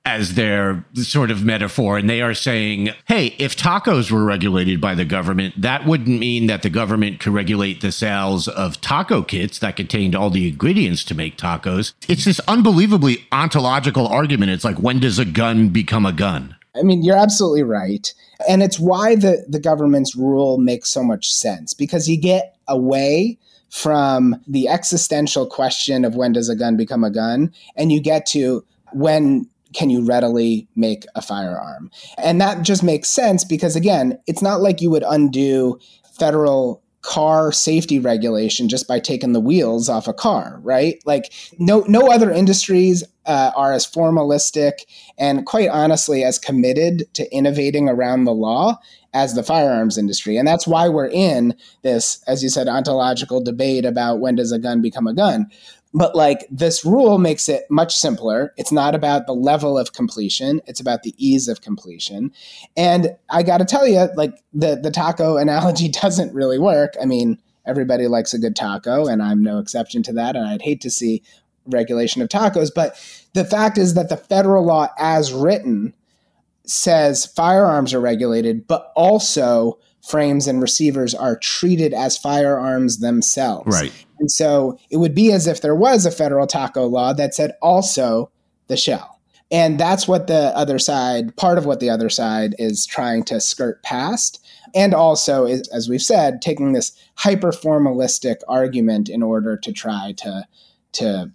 as their sort of metaphor. And they are saying, hey, if tacos were regulated by the government, that wouldn't mean that the government could regulate the sales of taco kits that contained all the ingredients to make tacos. It's this unbelievably ontological argument. It's like, when does a gun become a gun?
I mean, you're absolutely right. And it's why the government's rule makes so much sense, because you get away from the existential question of when does a gun become a gun, and you get to when can you readily make a firearm. And that just makes sense because, again, it's not like you would undo federal car safety regulation just by taking the wheels off a car, right? Like no other industries are as formalistic and, quite honestly, as committed to innovating around the law as the firearms industry. And that's why we're in this, as you said, ontological debate about when does a gun become a gun. But like this rule makes it much simpler. It's not about the level of completion. It's about the ease of completion. And I got to tell you, like the taco analogy doesn't really work. I mean, everybody likes a good taco, and I'm no exception to that. And I'd hate to see regulation of tacos. But the fact is that the federal law as written says firearms are regulated, but also frames and receivers are treated as firearms themselves.
Right.
And so it would be as if there was a federal taco law that said also the shell. And that's what the other side, part of what the other side is trying to skirt past. And also, is, as we've said, taking this hyper-formalistic argument in order to try to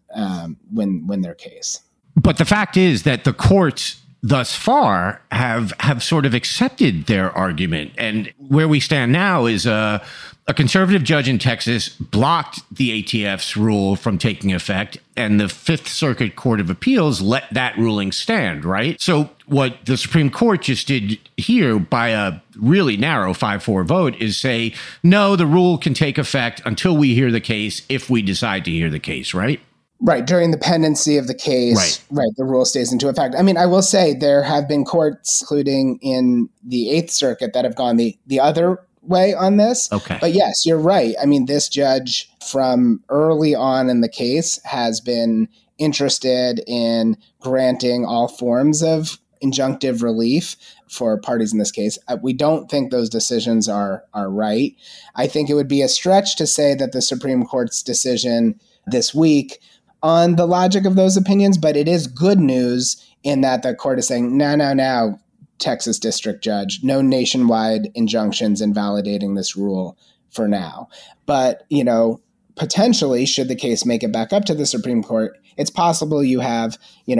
win their case.
But the fact is that the courts thus far have sort of accepted their argument. And where we stand now is a conservative judge in Texas blocked the ATF's rule from taking effect, and the Fifth Circuit Court of Appeals let that ruling stand, right? So what the Supreme Court just did here by a really narrow 5-4 vote is say, no, the rule can take effect until we hear the case, if we decide to hear the case, right?
Right. During the pendency of the case, right, the rule stays into effect. I mean, I will say there have been courts, including in the Eighth Circuit, that have gone the other way on this.
Okay.
But yes, you're right. I mean, this judge from early on in the case has been interested in granting all forms of injunctive relief for parties in this case. We don't think those decisions are right. I think it would be a stretch to say that the Supreme Court's decision this week on the logic of those opinions, but it is good news in that the court is saying, no, Texas district judge, no nationwide injunctions invalidating this rule for now. But, potentially, should the case make it back up to the Supreme Court, it's possible you have,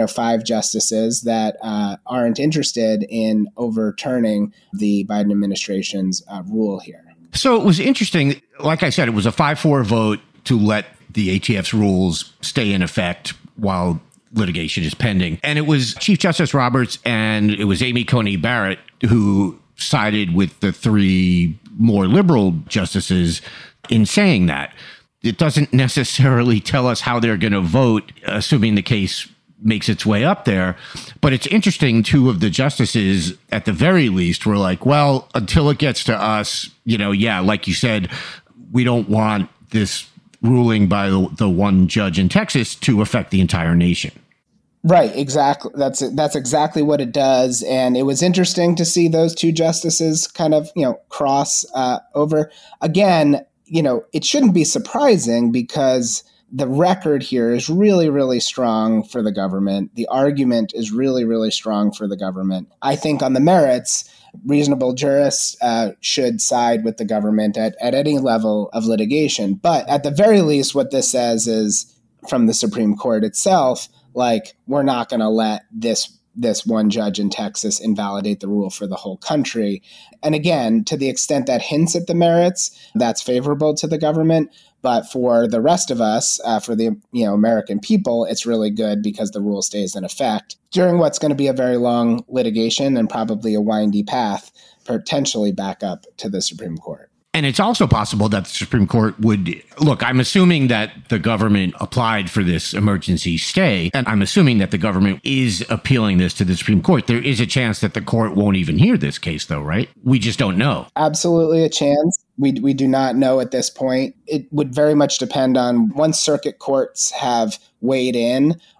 5 justices that aren't interested in overturning the Biden administration's rule here.
So it was interesting. Like I said, it was a 5-4 vote to let the ATF's rules stay in effect while litigation is pending. And it was Chief Justice Roberts and it was Amy Coney Barrett who sided with the 3 more liberal justices in saying that. It doesn't necessarily tell us how they're going to vote, assuming the case makes its way up there. But it's interesting, 2 of the justices, at the very least, were like, well, until it gets to us, like you said, we don't want this ruling by the one judge in Texas to affect the entire nation.
Right, exactly. That's exactly what it does. And it was interesting to see those 2 justices kind of, cross over. Again, it shouldn't be surprising because the record here is really, really strong for the government. The argument is really, really strong for the government. I think on the merits, reasonable jurists should side with the government at any level of litigation. But at the very least, what this says is, from the Supreme Court itself, like, we're not going to let this one judge in Texas invalidate the rule for the whole country. And again, to the extent that hints at the merits, that's favorable to the government. But for the rest of us, for the American people, it's really good because the rule stays in effect during what's going to be a very long litigation and probably a windy path, potentially back up to the Supreme Court.
And it's also possible that the Supreme Court would look, I'm assuming that the government applied for this emergency stay, and I'm assuming that the government is appealing this to the Supreme Court. There is a chance that the court won't even hear this case, though, right? We just don't know.
Absolutely a chance. We do not know at this point. It would very much depend on once circuit courts have weighed in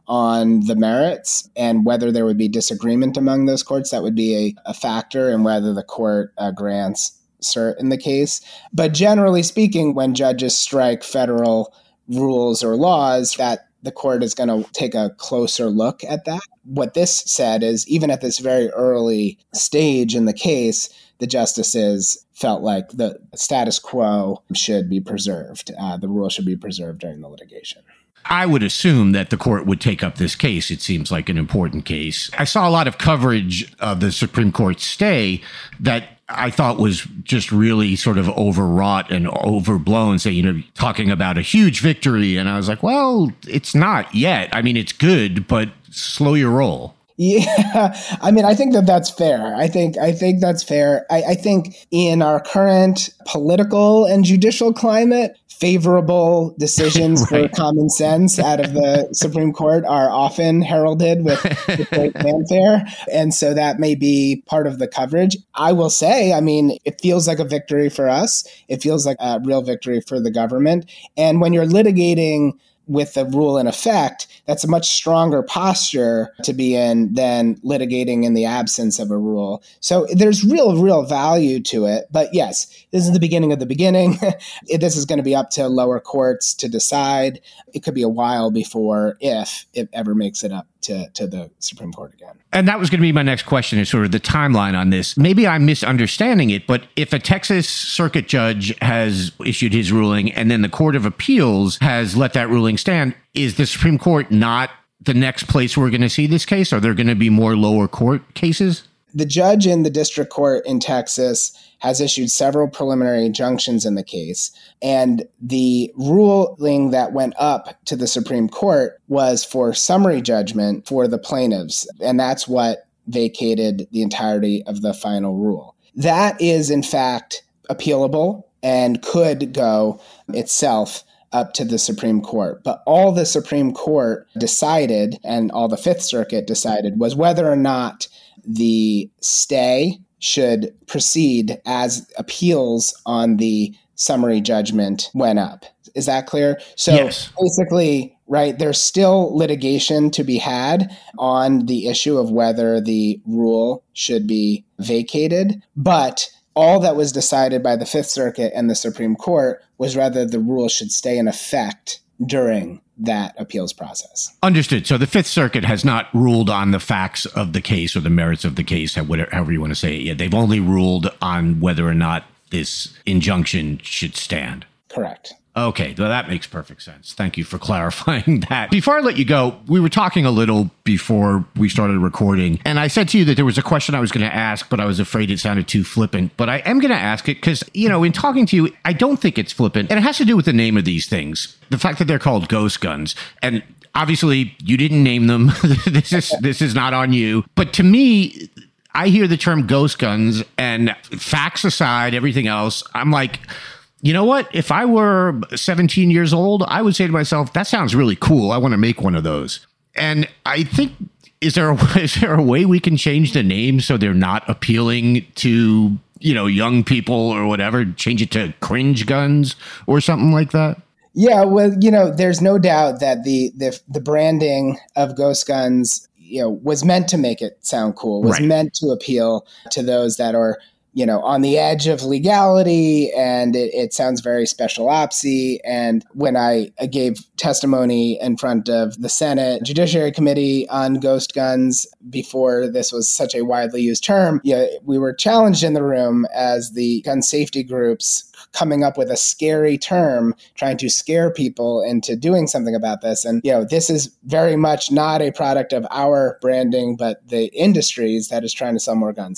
on the merits, and whether there would be disagreement among those courts, that would be a factor in whether the court grants cert in the case. But generally speaking, when judges strike federal rules or laws, that the court is going to take a closer look at that. What this said is, even at this very early stage in the case, the justices felt like the status quo should be preserved. The rule should be preserved during the litigation.
I would assume that the court would take up this case. It seems like an important case. I saw a lot of coverage of the Supreme Court stay that I thought was just really sort of overwrought and overblown, talking about a huge victory. And I was like, well, it's not yet. I mean, it's good, but slow your roll.
Yeah, I mean, I think that's fair. I think that's fair. I think in our current political and judicial climate, favorable decisions right. for common sense out of the Supreme Court are often heralded with great fanfare. And so that may be part of the coverage. I will say, I mean, it feels like a victory for us. It feels like a real victory for the government. And when you're litigating with the rule in effect, that's a much stronger posture to be in than litigating in the absence of a rule. So there's real value to it. But yes, this is the beginning of the beginning. This is going to be up to lower courts to decide. It could be a while before, if it ever makes it up to the Supreme Court again.
And that was going to be my next question, is sort of the timeline on this. Maybe I'm misunderstanding it, but if a Texas circuit judge has issued his ruling and then the Court of Appeals has let that ruling stand, is the Supreme Court not the next place we're going to see this case? Are there going to be more lower court cases?
The judge in the district court in Texas has issued several preliminary injunctions in the case. And the ruling that went up to the Supreme Court was for summary judgment for the plaintiffs. And that's what vacated the entirety of the final rule. That is, in fact, appealable and could go itself up to the Supreme Court. But all the Supreme Court decided, and all the Fifth Circuit decided, was whether or not the stay should proceed as appeals on the summary judgment went up. Is that clear? So yes. Basically, right, there's still litigation to be had on the issue of whether the rule should be vacated, but all that was decided by the Fifth Circuit and the Supreme Court was whether the rule should stay in effect during that appeals process.
Understood. So the Fifth Circuit has not ruled on the facts of the case or the merits of the case, however you want to say it yet. They've only ruled on whether or not this injunction should stand.
Correct.
Okay, well, that makes perfect sense. Thank you for clarifying that. Before I let you go, we were talking a little before we started recording, and I said to you that there was a question I was going to ask, but I was afraid it sounded too flippant. But I am going to ask it because, in talking to you, I don't think it's flippant, and it has to do with the name of these things. The fact that they're called ghost guns. And obviously, you didn't name them. This is not on you. But to me, I hear the term ghost guns, and facts aside, everything else, I'm like, you know what? If I were 17 years old, I would say to myself, that sounds really cool. I want to make one of those. And I think, is there a way we can change the name so they're not appealing to, young people or whatever? Change it to cringe guns or something like that?
Yeah, well, there's no doubt that the branding of ghost guns, was meant to make it sound cool, was right. meant to appeal to those that are on the edge of legality, and it sounds very special opsy. And when I gave testimony in front of the Senate Judiciary Committee on ghost guns before this was such a widely used term, we were challenged in the room as the gun safety groups coming up with a scary term, trying to scare people into doing something about this. And, this is very much not a product of our branding, but the industries that is trying to sell more guns.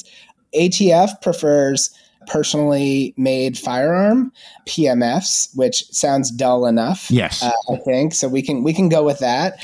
ATF prefers personally made firearm, PMFs, which sounds dull enough.
Yes,
I think so. We can go with that.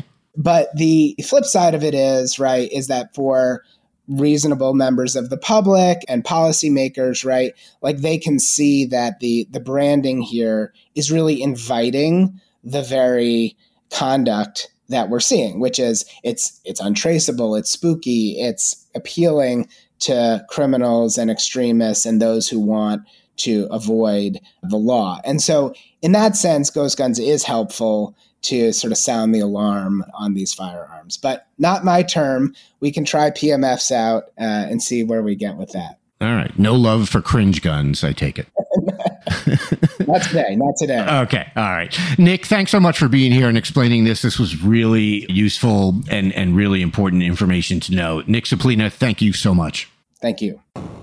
But the flip side of it is that for reasonable members of the public and policymakers, right, like they can see that the branding here is really inviting the very conduct that we're seeing, which is it's untraceable, it's spooky, it's appealing to criminals and extremists and those who want to avoid the law. And so in that sense, Ghost Guns is helpful to sort of sound the alarm on these firearms. But not my term. We can try PMFs out and see where we get with that.
All right. No love for cringe guns, I take it.
Not today.
Okay. All right. Nick, thanks so much for being here and explaining this. This was really useful and really important information to know. Nick Suplina, thank you so much.
Thank you.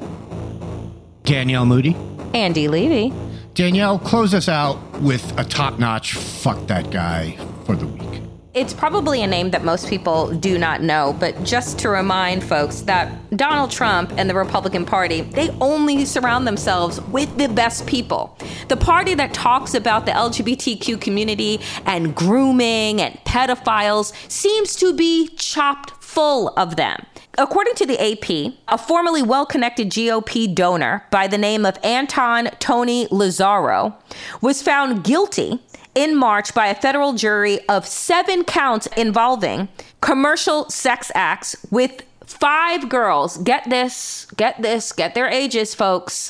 Danielle Moody.
Andy Levy.
Danielle, close us out with a top-notch fuck that guy for the week.
It's probably a name that most people do not know, but just to remind folks that Donald Trump and the Republican Party, they only surround themselves with the best people. The party that talks about the LGBTQ community and grooming and pedophiles seems to be chopped full of them. According to the AP, a formerly well-connected GOP donor by the name of Anton Tony Lazzaro was found guilty in March by a federal jury of 7 counts involving commercial sex acts with 5 girls. Get their ages, folks.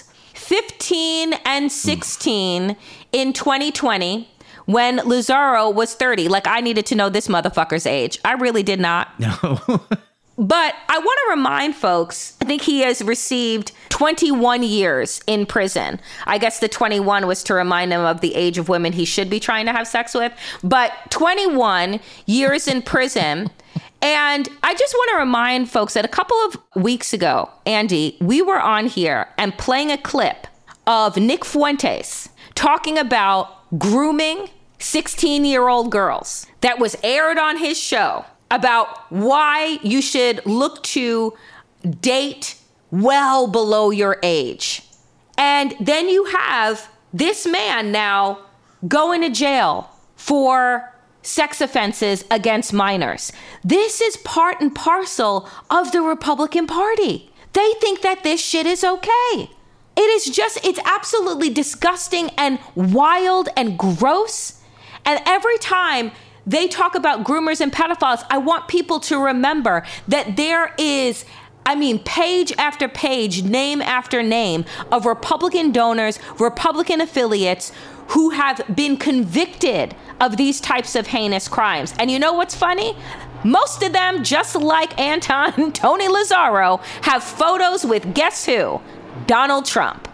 15 and 16 in 2020 when Lazzaro was 30. Like, I needed to know this motherfucker's age. I really did not.
No.
But I want to remind folks, I think he has received 21 years in prison. I guess the 21 was to remind him of the age of women he should be trying to have sex with. But 21 years in prison. And I just want to remind folks that a couple of weeks ago, Andy, we were on here and playing a clip of Nick Fuentes talking about grooming 16-year-old girls that was aired on his show, about why you should look to date well below your age. And then you have this man now going to jail for sex offenses against minors. This is part and parcel of the Republican Party. They think that this shit is okay. It's absolutely disgusting and wild and gross. And every time they talk about groomers and pedophiles, I want people to remember that there is, page after page, name after name of Republican donors, Republican affiliates who have been convicted of these types of heinous crimes. And you know what's funny? Most of them, just like Anton Tony Lazzaro, have photos with guess who? Donald Trump.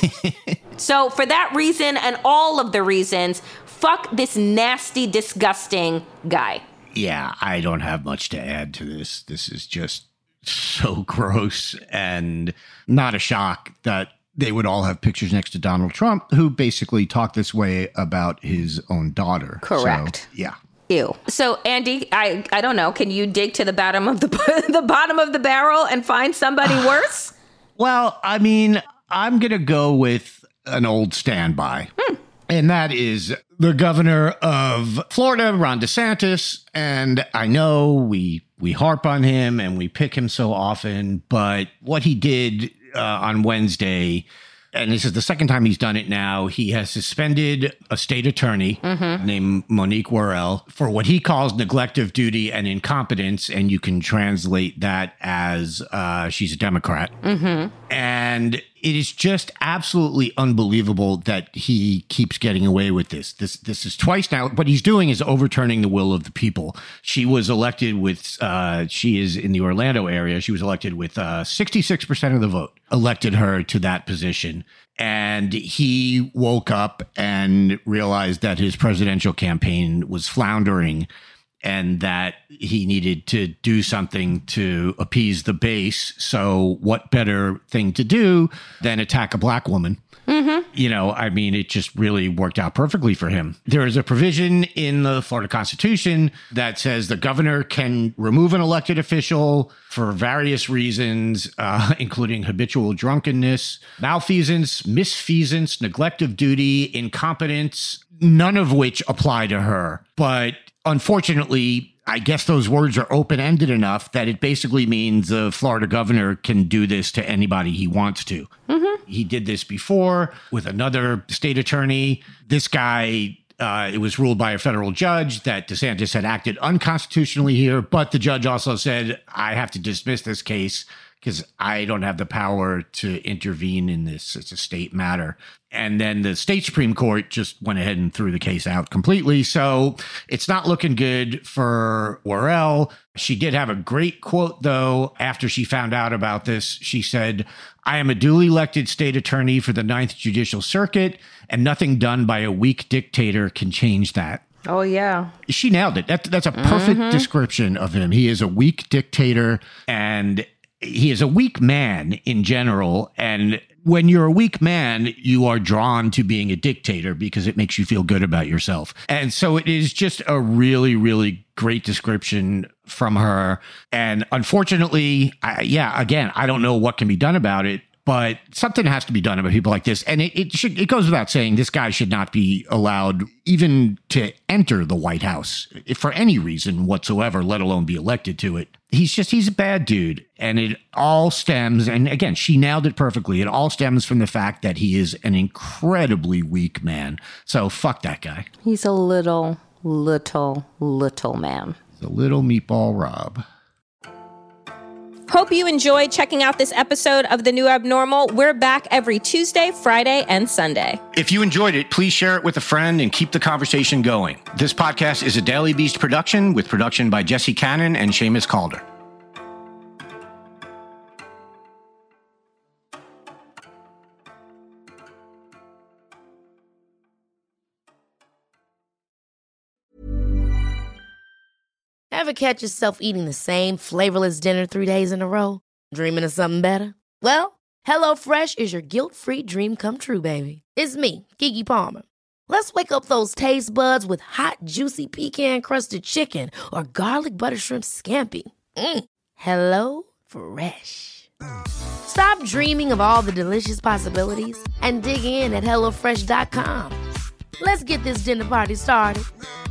So for that reason and all of the reasons, fuck this nasty, disgusting guy.
Yeah, I don't have much to add to this. This is just so gross and not a shock that they would all have pictures next to Donald Trump, who basically talked this way about his own daughter.
Correct.
So, yeah.
Ew. So, Andy, I don't know. Can you dig to the bottom of the bottom of the barrel and find somebody worse?
Well, I'm going to go with an old standby. And that is the governor of Florida, Ron DeSantis. And I know we harp on him and we pick him so often, but what he did on Wednesday, and this is the second time he's done it now, he has suspended a state attorney named Monique Worrell for what he calls neglect of duty and incompetence. And you can translate that as she's a Democrat. And it is just absolutely unbelievable that he keeps getting away with this. This is twice now. What he's doing is overturning the will of the people. She was elected with, she is in the Orlando area. She was elected with 66% of the vote, elected her to that position. And he woke up and realized that his presidential campaign was floundering and that he needed to do something to appease the base. So what better thing to do than attack a black woman? It just really worked out perfectly for him. There is a provision in the Florida Constitution that says the governor can remove an elected official for various reasons, including habitual drunkenness, malfeasance, misfeasance, neglect of duty, incompetence, none of which apply to her. But unfortunately, I guess those words are open-ended enough that it basically means the Florida governor can do this to anybody he wants to. He did this before with another state attorney. This guy, it was ruled by a federal judge that DeSantis had acted unconstitutionally here, but the judge also said, I have to dismiss this case because I don't have the power to intervene in this. It's a state matter. And then the state Supreme Court just went ahead and threw the case out completely. So it's not looking good for Worrell. She did have a great quote, though, after she found out about this. She said, "I am a duly elected state attorney for the Ninth Judicial Circuit, and nothing done by a weak dictator can change that."
Oh, yeah.
She nailed it. That's a perfect description of him. He is a weak dictator, and he is a weak man in general. And when you're a weak man, you are drawn to being a dictator because it makes you feel good about yourself. And so it is just a really, really great description from her. And unfortunately, I don't know what can be done about it, but something has to be done about people like this. And it goes without saying, this guy should not be allowed even to enter the White House for any reason whatsoever, let alone be elected to it. He's a bad dude. And it all stems, and again, she nailed it perfectly. It all stems from the fact that he is an incredibly weak man. So fuck that guy.
He's a little man.
He's a little meatball Rob.
Hope you enjoyed checking out this episode of The New Abnormal. We're back every Tuesday, Friday, and Sunday.
If you enjoyed it, please share it with a friend and keep the conversation going. This podcast is a Daily Beast production with production by Jesse Cannon and Seamus Calder.
Ever catch yourself eating the same flavorless dinner 3 days in a row? Dreaming of something better? Well, HelloFresh is your guilt-free dream come true, baby. It's me, Keke Palmer. Let's wake up those taste buds with hot, juicy pecan-crusted chicken or garlic butter shrimp scampi. HelloFresh. Stop dreaming of all the delicious possibilities and dig in at HelloFresh.com. Let's get this dinner party started.